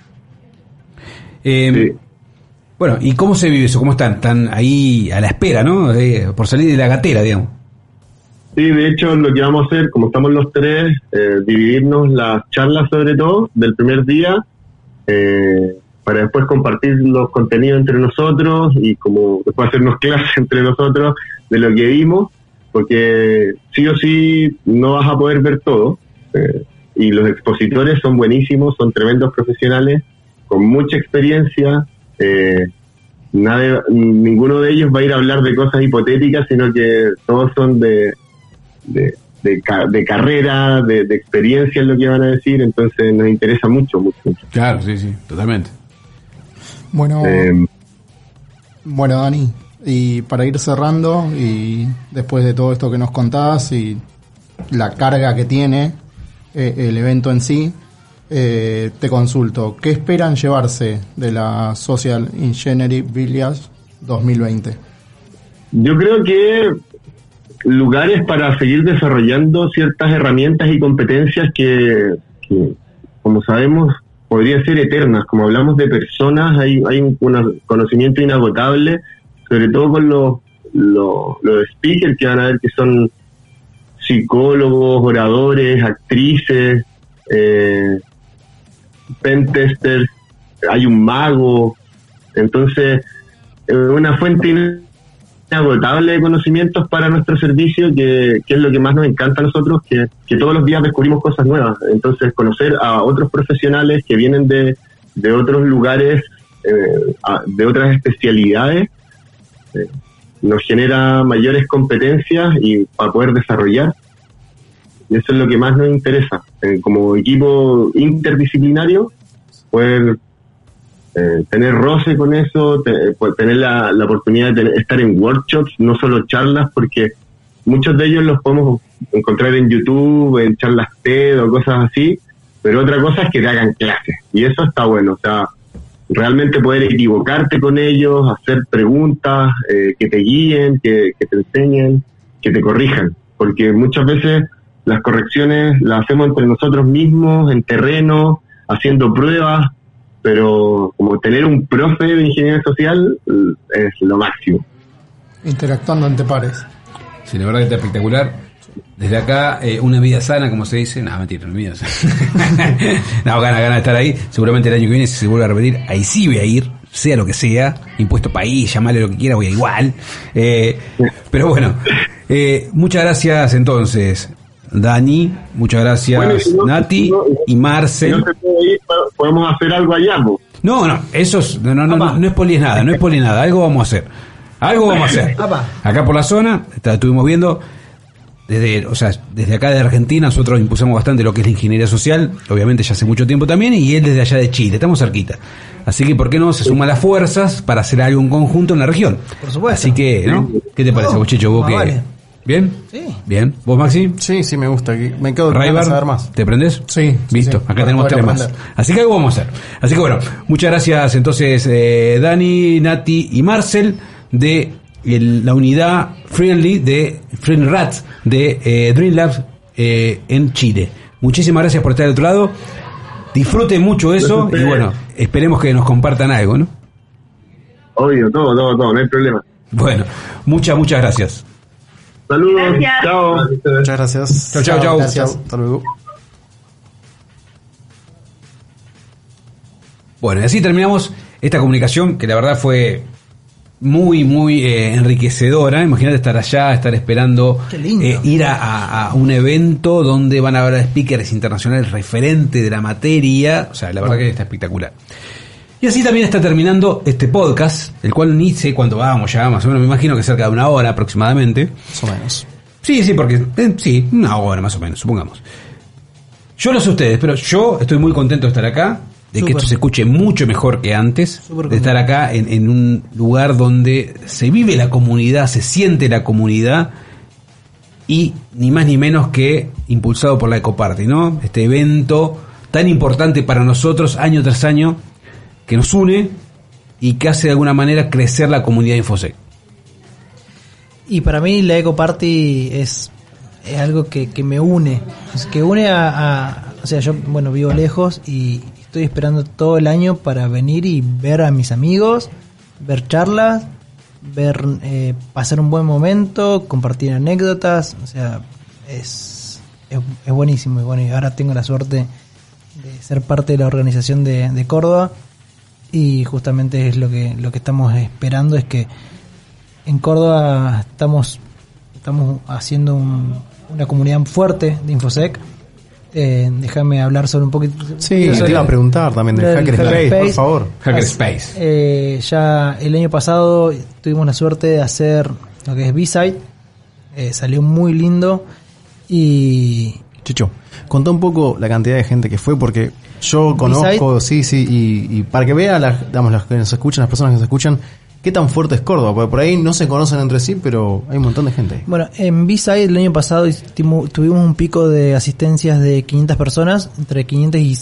Sí. Bueno, ¿y cómo se vive eso? ¿Cómo están? Están ahí a la espera, ¿no? Por salir de la gatera, digamos. Sí, de hecho lo que vamos a hacer, como estamos los tres, dividirnos las charlas sobre todo del primer día, para después compartir los contenidos entre nosotros y como después hacernos clases entre nosotros de lo que vimos, porque sí o sí no vas a poder ver todo, y los expositores son buenísimos, son tremendos profesionales con mucha experiencia. Ninguno de ellos va a ir a hablar de cosas hipotéticas, sino que todos son de carrera, de experiencia en lo que van a decir, entonces nos interesa mucho. Claro, sí, totalmente. Bueno, Dani, y para ir cerrando, y después de todo esto que nos contás y la carga que tiene el evento en sí, te consulto, ¿qué esperan llevarse de la Social Engineering Village 2020? Yo creo que lugares para seguir desarrollando ciertas herramientas y competencias que como sabemos, podrían ser eternas. Como hablamos de personas, hay un conocimiento inagotable, sobre todo con los speakers que van a ver, que son psicólogos, oradores, actrices, pentesters, hay un mago. Entonces, una fuente inagotable de conocimientos para nuestro servicio, que es lo que más nos encanta a nosotros, que todos los días descubrimos cosas nuevas. Entonces, conocer a otros profesionales que vienen de otros lugares, de otras especialidades, nos genera mayores competencias y para poder desarrollar. Y eso es lo que más nos interesa, como equipo interdisciplinario, poder tener roce con eso, tener la oportunidad de estar en workshops, no solo charlas, porque muchos de ellos los podemos encontrar en YouTube, en charlas TED o cosas así, pero otra cosa es que te hagan clases, y eso está bueno. O sea, realmente poder equivocarte con ellos, hacer preguntas, que te guíen, que te enseñen, que te corrijan, porque muchas veces las correcciones las hacemos entre nosotros mismos, en terreno, haciendo pruebas, pero como tener un profe de ingeniería social es lo máximo. Interactuando entre pares. Sí, la verdad que está espectacular. Desde acá, una vida sana, como se dice. No, mentira, no vida sana. No, gana de estar ahí. Seguramente el año que viene, si se vuelve a repetir, ahí sí voy a ir, sea lo que sea, impuesto país, llamarle lo que quiera, voy a igual. Pero bueno, muchas gracias entonces, Dani, muchas gracias, bueno, Nati y Marcel. Si no se puede ir, podemos hacer algo allá, ¿no? No, eso es, no spoilees nada, algo vamos a hacer. Acá por la zona, estuvimos viendo, desde acá de Argentina, nosotros impulsamos bastante lo que es la ingeniería social, obviamente ya hace mucho tiempo también, y él desde allá de Chile, estamos cerquita. Así que, ¿por qué no se suman las fuerzas para hacer algo en conjunto en la región? Por supuesto. Así que, ¿no? ¿Qué te parece, Bochicho? ¿Vos qué? Vale. ¿Bien? Sí. ¿Bien? ¿Vos, Maxi? Sí, me gusta. Me quedo con ganas de saber más. ¿Te prendés? Sí. Listo, sí. Acá tenemos 3 más. Así que algo vamos a hacer. Así que bueno, muchas gracias entonces, Dani, Nati y Marcel, de la unidad Friendly Rats de Dream Labs en Chile. Muchísimas gracias por estar del otro lado. Disfruten mucho eso y bueno, esperemos que nos compartan algo, ¿no? Obvio, todo, no hay problema. Bueno, muchas gracias. Saludos, gracias. Chao. Muchas gracias. Chao. Gracias. Hasta luego. Bueno, y así terminamos esta comunicación que la verdad fue muy enriquecedora. Imagínate estar allá, estar esperando ir a un evento donde van a haber speakers internacionales referentes de la materia. O sea, la verdad que está espectacular. Y así también está terminando este podcast, el cual ni sé cuánto vamos ya, más o menos me imagino que cerca de 1 hora aproximadamente. Más o menos. Sí, porque sí, 1 hora más o menos, supongamos. Yo no sé ustedes, pero yo estoy muy contento de estar acá, de que esto se escuche mucho mejor que antes, de estar acá en un lugar donde se vive la comunidad, se siente la comunidad, y ni más ni menos que impulsado por la Ecoparty, ¿no? Este evento tan importante para nosotros año tras año, que nos une y que hace de alguna manera crecer la comunidad de Infosec. Y para mí la Ecoparty es algo que me une, que une o sea, yo vivo lejos y estoy esperando todo el año para venir y ver a mis amigos, ver charlas, pasar un buen momento, compartir anécdotas, o sea, es buenísimo. Y bueno, y ahora tengo la suerte de ser parte de la organización de Córdoba, y justamente es lo que estamos esperando, es que en Córdoba estamos haciendo una comunidad fuerte de Infosec. Déjame hablar sobre un poquito. Sí, te iba a preguntar también del Hackerspace, por favor. Hackerspace. Ya el año pasado tuvimos la suerte de hacer lo que es B-Side. Salió muy lindo. Y Chicho, contá un poco la cantidad de gente que fue, porque yo conozco, y para que vean los que nos escuchan, las personas que nos escuchan, qué tan fuerte es Córdoba, porque por ahí no se conocen entre sí, pero hay un montón de gente ahí. Bueno, en B-Side el año pasado tuvimos un pico de asistencias de 500 personas, entre 500 y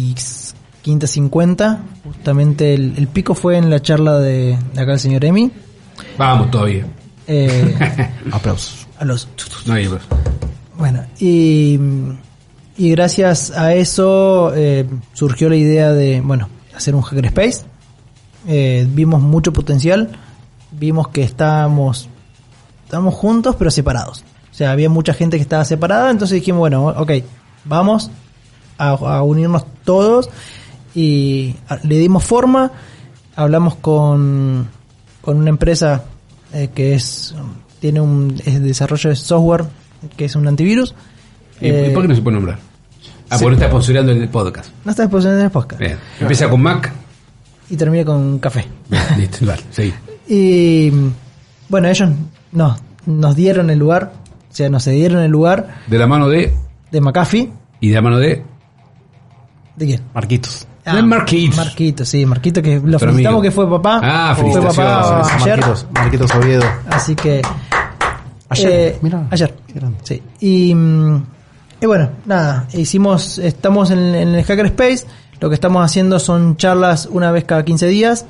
550. Justamente el pico fue en la charla de acá el señor Emi. Vamos todavía. Aplausos. No hay aplausos. Bueno, y gracias a eso surgió la idea de, hacer un Hackerspace. Vimos mucho potencial, vimos que estábamos juntos pero separados, o sea, había mucha gente que estaba separada, entonces dijimos, vamos a unirnos todos, y le dimos forma. Hablamos con una empresa que es desarrollo de software, que es un antivirus. ¿Y por qué no se puede nombrar? Porque no está sponsoreando el podcast. No está sponsoreando el podcast. Bien. Empieza con Mac y termina con café. Listo, vale, sí. Y bueno, ellos nos dieron el lugar, o sea, nos cedieron el lugar. De la mano de McAfee. Y de la mano de quién? Marquitos. Marquitos, sí, Marquito, que lo felicitamos, que fue papá. Fue papá ayer. Marquitos Oviedo. Así que ayer, mirá. Ayer. Sí. Y bueno, nada, estamos en el Hackerspace. Lo que estamos haciendo son charlas una vez cada 15 días,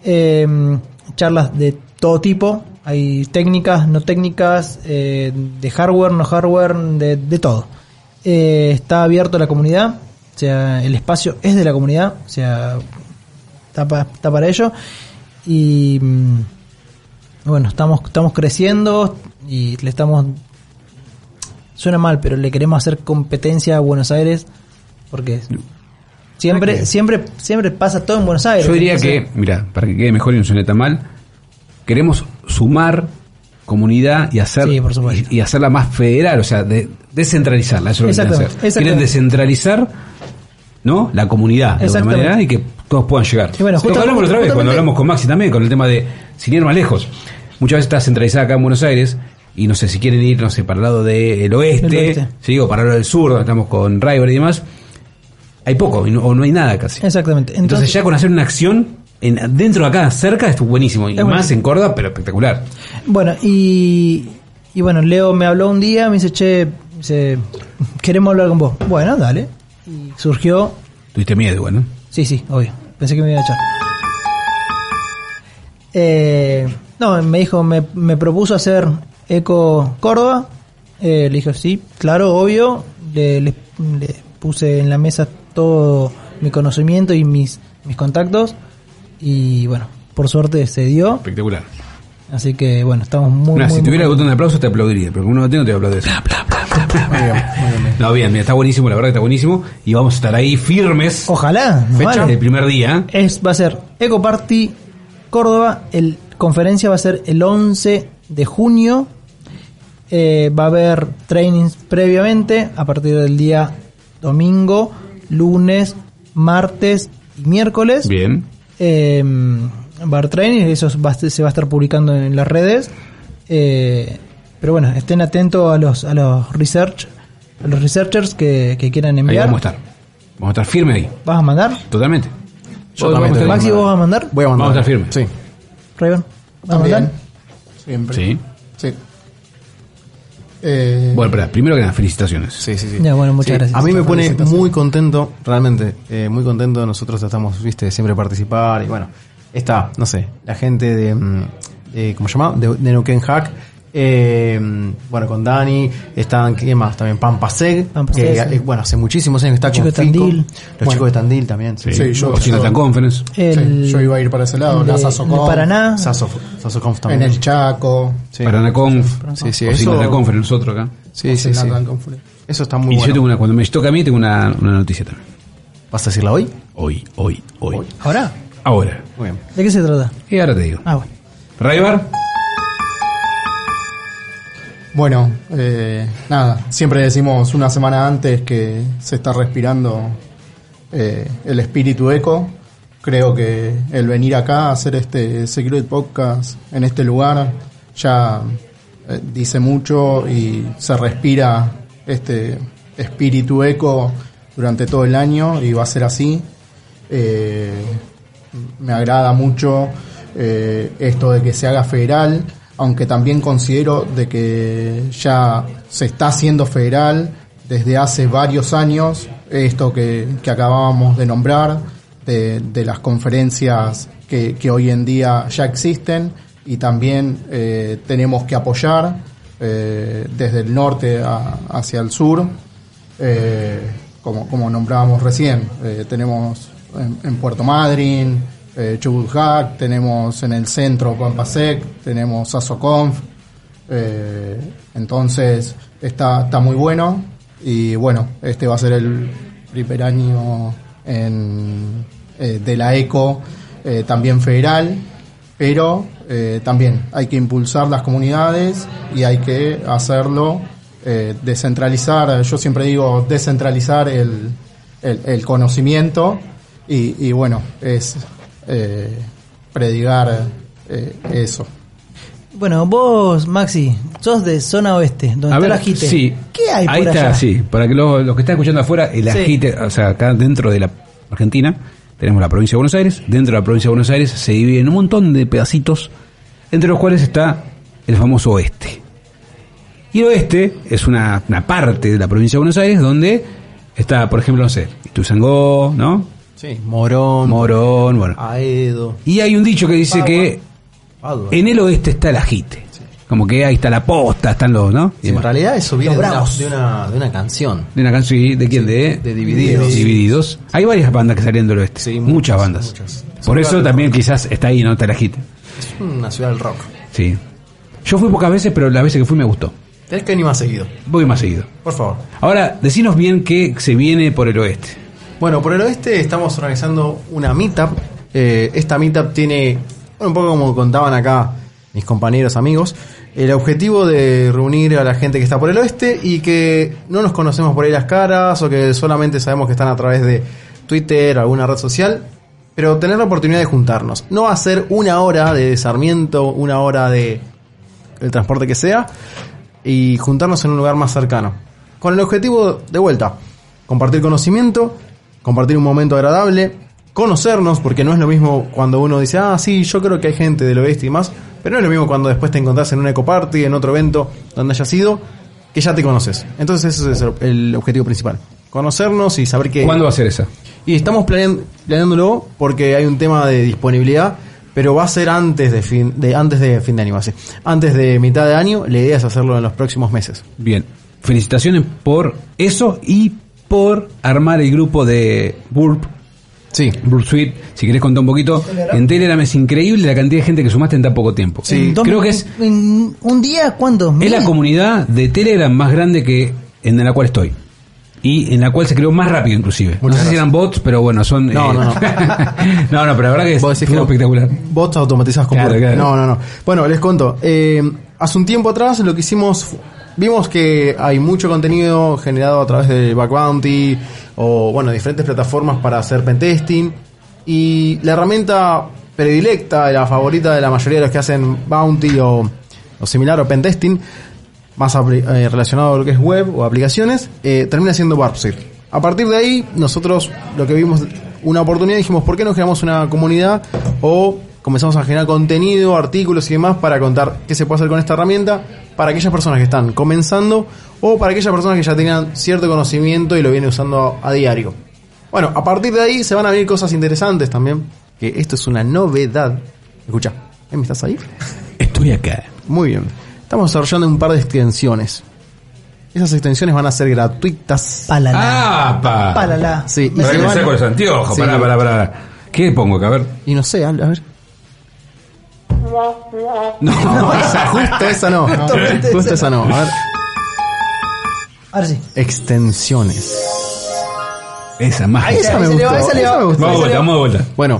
charlas de todo tipo, hay técnicas, no técnicas, de hardware, no hardware, de todo. Está abierto a la comunidad, o sea, el espacio es de la comunidad, o sea, está para ello. Y bueno, estamos creciendo y suena mal, pero le queremos hacer competencia a Buenos Aires, porque siempre pasa todo en Buenos Aires. Yo diría que, mira, para que quede mejor y no suene tan mal, queremos sumar comunidad y hacerla más federal, o sea, descentralizarla. Eso es lo que quieren hacer. Quieren descentralizar, ¿no?, la comunidad de alguna manera, y que todos puedan llegar. Y bueno, lo que hablamos la otra vez, cuando hablamos con Maxi también, con el tema de, sin ir más lejos, muchas veces está centralizada acá en Buenos Aires, y no sé, si quieren ir, para el lado del oeste, ¿sí?, o para el lado del sur, donde estamos con River y demás, hay poco, o no hay nada casi. Exactamente. Entonces ya con hacer una acción dentro de acá, cerca, es buenísimo. Y más en Córdoba, pero espectacular. Bueno, y bueno, Leo me habló un día, me dice, queremos hablar con vos. Bueno, dale. Y surgió... ¿Tuviste miedo igual, no? Sí, obvio. Pensé que me iba a echar. No, me dijo, me propuso hacer Eco Córdoba. Le dije, sí, claro, obvio. Le puse en la mesa todo mi conocimiento y mis contactos, y bueno, por suerte se dio. Espectacular. Así que bueno, estamos muy si tuviera el botón de aplauso te aplaudiría, pero como no lo tengo te voy a aplaudir. No, bien, mira, está buenísimo, la verdad que está buenísimo, y vamos a estar ahí firmes. Ojalá. Fecha del primer día. Va a ser Ecoparty Córdoba, conferencia va a ser el 11 de junio. Va a haber trainings previamente a partir del día domingo, lunes, martes y miércoles. Bien. Bartrain, eso se va a estar publicando en las redes. Pero bueno, estén atentos a los researchers que quieran Ahí enviar. vamos a estar firmes ahí. ¿Vas a mandar? Totalmente. Yo también tengo que Maxi, mandar. ¿vos vas a mandar? Voy a mandar. Vamos a estar firmes. Sí. Rayban, ¿vas a También. mandar? Siempre. Sí. Sí. Bueno, espera, primero que nada, felicitaciones. Sí, sí, sí. Ya, bueno, muchas Sí, gracias. A mí me pone Felicitaciones. muy contento, realmente, muy contento. Nosotros tratamos, viste, siempre de participar. Y bueno, está, no sé, la gente de ¿cómo se llama? De Neuquén Hack. Bueno, con Dani, están, ¿quién más? También Pampaseg, Pampaseg, que sí. bueno, hace muchísimos años que está Los con chicos de Fico. Tandil. Los chicos de Tandil también. Sí, Sí, yo- Cochinata Conference. El, Sí, yo iba a ir para ese lado, el la de- Sasoconf. el Paraná. Sasoconf En también. el Chaco. Sí. Paranaconf. Sí, sí, Cochinata eso, Conference, nosotros acá. sí, sí, sí. Eso está muy Y bueno. yo tengo cuando me toca a mí, tengo una noticia también. ¿Vas a decirla hoy? Hoy. ¿Ahora? Ahora. Muy bien. ¿De qué se trata? Y ahora te digo. Ah, bueno. Raybar. Bueno, nada, siempre decimos una semana antes que se está respirando el espíritu eco. Creo que el venir acá a hacer este Security Podcast en este lugar ya dice mucho y se respira este espíritu eco durante todo el año y va a ser así. Me agrada mucho esto de que se haga federal, aunque también considero de que ya se está haciendo federal desde hace varios años, esto que acabábamos de nombrar, de las conferencias que hoy en día ya existen, y también tenemos que apoyar desde el norte hacia el sur, como nombrábamos recién. Tenemos en Puerto Madryn, Chubut Hack, tenemos en el centro Pampasec, tenemos Sasoconf, entonces está muy bueno, y bueno, este va a ser el primer año de la ECO, también federal, pero también hay que impulsar las comunidades y hay que hacerlo, descentralizar, yo siempre digo descentralizar el conocimiento, y bueno, es predigar eso. Bueno, vos, Maxi, sos de zona oeste, donde A está ver, el ajite. sí. ¿Qué hay Ahí por está, allá? sí. Para que los que están escuchando afuera, el Sí. ajite, o sea, acá dentro de la Argentina, tenemos la provincia de Buenos Aires. Dentro de la provincia de Buenos Aires se divide en un montón de pedacitos, entre los cuales está el famoso oeste. Y el oeste es una parte de la provincia de Buenos Aires donde está, por ejemplo, no sé, Ituzaingó, ¿no? Sí, Morón, Morón, bueno. Aedo. Y hay un dicho que dice que Padua. en el oeste está el ajite. Como que ahí está la posta, están los, ¿no? Sí, en realidad eso viene Los de Bravos. de una canción. De una canción, ¿sí? ¿De quién? De Divididos. Divididos. Hay varias bandas que salieron del oeste. Sí, muchas muchas, bandas. muchas. Por eso también quizás está ahí, ¿no? Está el ajite. Es una ciudad del rock. Sí. Yo fui pocas veces, pero las veces que fui me gustó. Tenés que venir más seguido, Voy más seguido. por favor. Ahora, decinos bien qué se viene por el oeste. Bueno, por el oeste estamos organizando una meetup. Esta meetup tiene, bueno, un poco como contaban acá mis compañeros, amigos, el objetivo de reunir a la gente que está por el oeste y que no nos conocemos por ahí las caras, o que solamente sabemos que están a través de Twitter, alguna red social, pero tener la oportunidad de juntarnos. No va a ser una hora de Sarmiento, una hora de el transporte que sea, y juntarnos en un lugar más cercano. Con el objetivo, de vuelta, compartir conocimiento, compartir un momento agradable, conocernos, porque no es lo mismo cuando uno dice, ah, sí, yo creo que hay gente del oeste y más, pero no es lo mismo cuando después te encontrás en una ecoparty, en otro evento donde hayas ido, que ya te conoces. Entonces ese es el objetivo principal. Conocernos y saber que... ¿Cuándo va a ser esa? Y estamos planeándolo porque hay un tema de disponibilidad, pero va a ser antes de fin de año, así. Antes de mitad de año, la idea es hacerlo en los próximos meses. Bien. Felicitaciones por eso y por armar el grupo de Burp. Sí. Burp Suite. Si querés contar un poquito. En Telegram es increíble la cantidad de gente que sumaste en tan poco tiempo. Sí. Creo que es En un día, ¿cuántos? Es la ¿Mil? comunidad de Telegram más grande que en la cual estoy. Y en la cual se creó más rápido, inclusive. No sé si eran bots, pero bueno, son... No. no, pero la verdad que Vos decís que espectacular. Bots automatizados con Claro, Burp. claro. No. Bueno, les cuento. Hace un tiempo atrás lo que hicimos... Vimos que hay mucho contenido generado a través de Bug Bounty o, bueno, diferentes plataformas para hacer pentesting. Y la herramienta predilecta, la favorita de la mayoría de los que hacen Bounty o similar o Pentesting, más relacionado a lo que es web o aplicaciones, termina siendo Barbset. A partir de ahí, nosotros lo que vimos una oportunidad, dijimos, ¿por qué no creamos una comunidad o comenzamos a generar contenido, artículos y demás para contar qué se puede hacer con esta herramienta para aquellas personas que están comenzando o para aquellas personas que ya tenían cierto conocimiento y lo vienen usando a diario? Bueno, a partir de ahí se van a venir cosas interesantes también, que esto es una novedad. Escucha, ¿me estás ahí? Estoy acá. Muy bien. Estamos desarrollando un par de extensiones. Esas extensiones van a ser gratuitas. Palala. Palala. Sí. Para que me saco los anteojos. Sí. Para. ¿Qué pongo acá? A ver. Y no sé, a ver. No, justo esa no. Justo esa no. A ver. Ahora sí. Extensiones. Esa más. Esa me gustó. Esa le va. Vamos de vuelta. Bueno.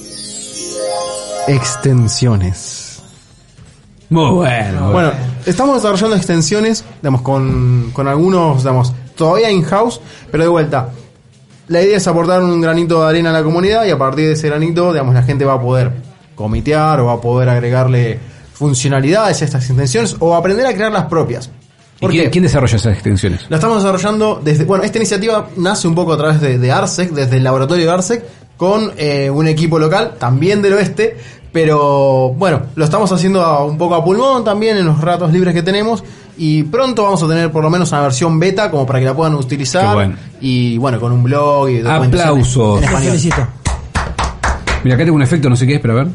Extensiones. Muy bueno. Bueno, estamos desarrollando extensiones, digamos, con algunos, digamos, todavía in-house, pero de vuelta. La idea es aportar un granito de arena a la comunidad y a partir de ese granito, digamos, la gente va a poder comitear o va a poder agregarle funcionalidades a estas extensiones o aprender a crear las propias. ¿Por qué? ¿Quién desarrolla esas extensiones? La estamos desarrollando desde... Bueno, esta iniciativa nace un poco a través de ARSEC, desde el laboratorio de ARSEC, con un equipo local, también del oeste, pero bueno, lo estamos haciendo un poco a pulmón también en los ratos libres que tenemos y pronto vamos a tener por lo menos una versión beta como para que la puedan utilizar. Qué bueno. Y bueno, con un blog y aplausos. En Te español. felicito. Mira, acá tengo un efecto, no sé qué es, pero a ver.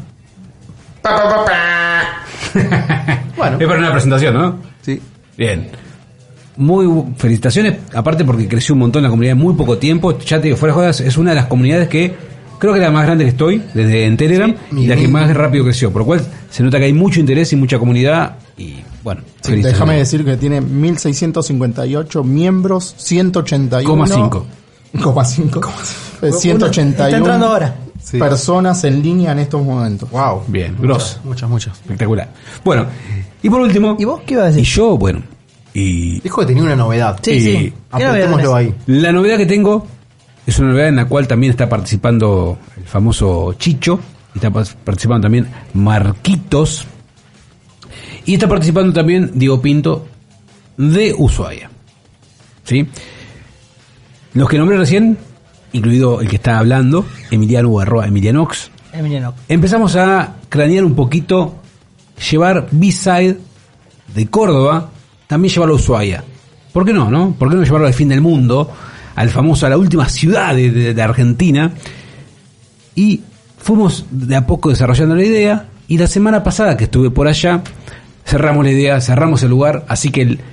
Bueno, Es para una presentación, ¿no? sí. Bien. Felicitaciones, aparte porque creció un montón la comunidad en muy poco tiempo. Ya te digo, fuera de jodas, es una de las comunidades que creo que es la más grande que estoy desde en Telegram y la que más rápido creció, por lo cual se nota que hay mucho interés y mucha comunidad y bueno, Sí, felicitaciones. déjame decir que tiene 1658 miembros, 181 181,5. 181 Está entrando ahora. Sí. personas en línea en estos momentos. Wow. Bien, grosso, Muchas. espectacular. Bueno, y por último, ¿Y vos qué ibas a y decir? yo, bueno, y Dijo que tenía una novedad. Sí, sí. ¿Qué Apuntémoslo novedad ahí. la novedad que tengo es una novedad en la cual también está participando el famoso Chicho, y está participando también Marquitos, y está participando también Diego Pinto de Ushuaia. ¿Sí? Los que nombré recién, incluido el que está hablando, Emiliano @ Emilianox, Emiliano. empezamos a cranear un poquito, llevar B-Side de Córdoba, también llevarlo a Ushuaia. ¿Por qué no, no? ¿Por qué no llevarlo al fin del mundo, a la última ciudad de Argentina? Y fuimos de a poco desarrollando la idea, y la semana pasada que estuve por allá, cerramos la idea, cerramos el lugar, así que el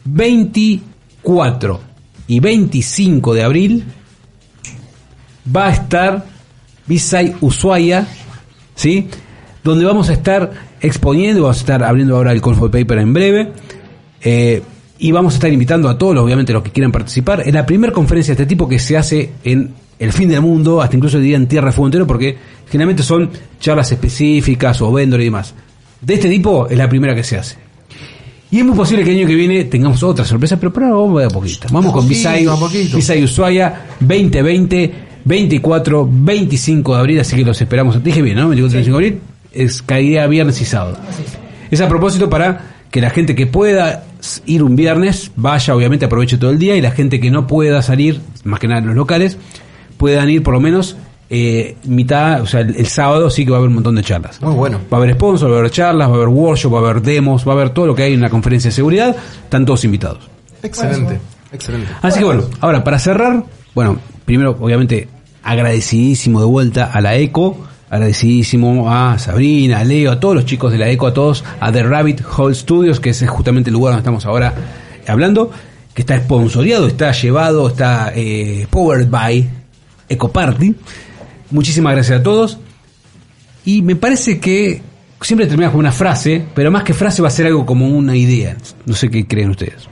24 y 25 de abril va a estar B-Side Ushuaia, ¿sí? Donde vamos a estar exponiendo, vamos a estar abriendo ahora el Call for Paper en breve, y vamos a estar invitando a todos, obviamente, los que quieran participar. Es la primera conferencia de este tipo que se hace en el fin del mundo, hasta incluso diría en Tierra de Fuego Entero, porque generalmente son charlas específicas o vendor y demás. De este tipo es la primera que se hace. Y es muy posible que el año que viene tengamos otra sorpresa, pero por ahora vamos de a poquito. Vamos con B-Side Ushuaia 2020, 24, 25 de abril, así que los esperamos. Te dije bien, ¿no? 24 y 25 de abril es caería viernes y sábado. Es a propósito para que la gente que pueda ir un viernes vaya, obviamente aproveche todo el día, y la gente que no pueda salir, más que nada los locales, puedan ir por lo menos mitad, o sea, el sábado sí que va a haber un montón de charlas. Muy bueno. Va a haber sponsors, va a haber charlas, va a haber workshop, va a haber demos, va a haber todo lo que hay en la conferencia de seguridad. Están todos invitados. Excelente. Así que bueno, ahora para cerrar, bueno, primero obviamente agradecidísimo de vuelta a la ECO, agradecidísimo a Sabrina, a Leo, a todos los chicos de la ECO, a todos, a The Rabbit Hole Studios, que ese es justamente el lugar donde estamos ahora hablando, que está sponsoreado, está llevado, está powered by Eco Party. Muchísimas gracias a todos. Y me parece que siempre terminamos con una frase, pero más que frase va a ser algo como una idea. No sé qué creen ustedes.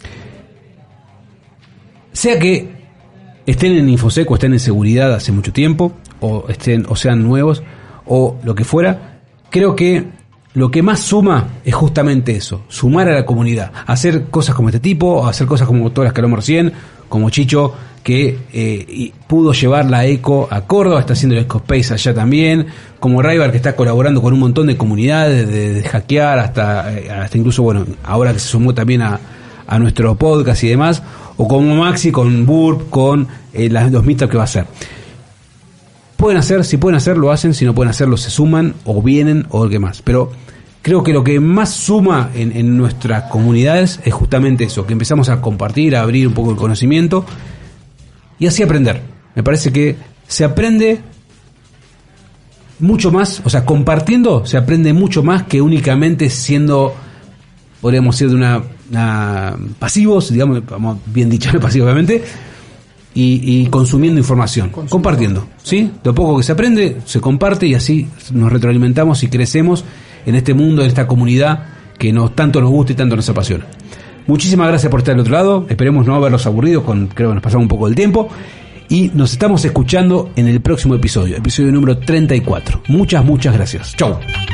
Sea que estén en Infosec o estén en seguridad hace mucho tiempo, o sean nuevos, o lo que fuera, creo que lo que más suma es justamente eso, sumar a la comunidad, hacer cosas como este tipo, hacer cosas como todas las que hablamos recién, como Chicho, que pudo llevar la Eco a Córdoba, está haciendo el EcoSpace allá también, como Raybar, que está colaborando con un montón de comunidades, de hackear hasta incluso, bueno, ahora que se sumó también a nuestro podcast y demás, o como Maxi con Burp, con los meetups que va a hacer. Pueden hacer, si pueden hacer, lo hacen, si no pueden hacerlo, se suman, o vienen, o el que más. Pero creo que lo que más suma en nuestras comunidades es justamente eso, que empezamos a compartir, a abrir un poco el conocimiento, y así aprender. Me parece que se aprende mucho más, o sea, compartiendo se aprende mucho más que únicamente siendo, podríamos decir, de una pasivos, digamos, bien dicho, pasivamente, y consumiendo información, compartiendo, ¿sí? Lo poco que se aprende, se comparte y así nos retroalimentamos y crecemos en este mundo, en esta comunidad que tanto nos gusta y tanto nos apasiona. Muchísimas gracias por estar del otro lado, esperemos no haberlos aburrido, creo que nos pasamos un poco del tiempo, y nos estamos escuchando en el próximo episodio número 34. Muchas gracias. Chau.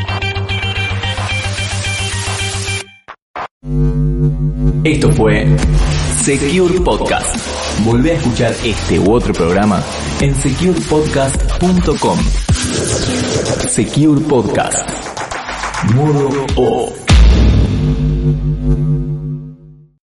Esto fue Secure Podcast. Volvé a escuchar este u otro programa en securepodcast.com. Secure Podcast. Modo O.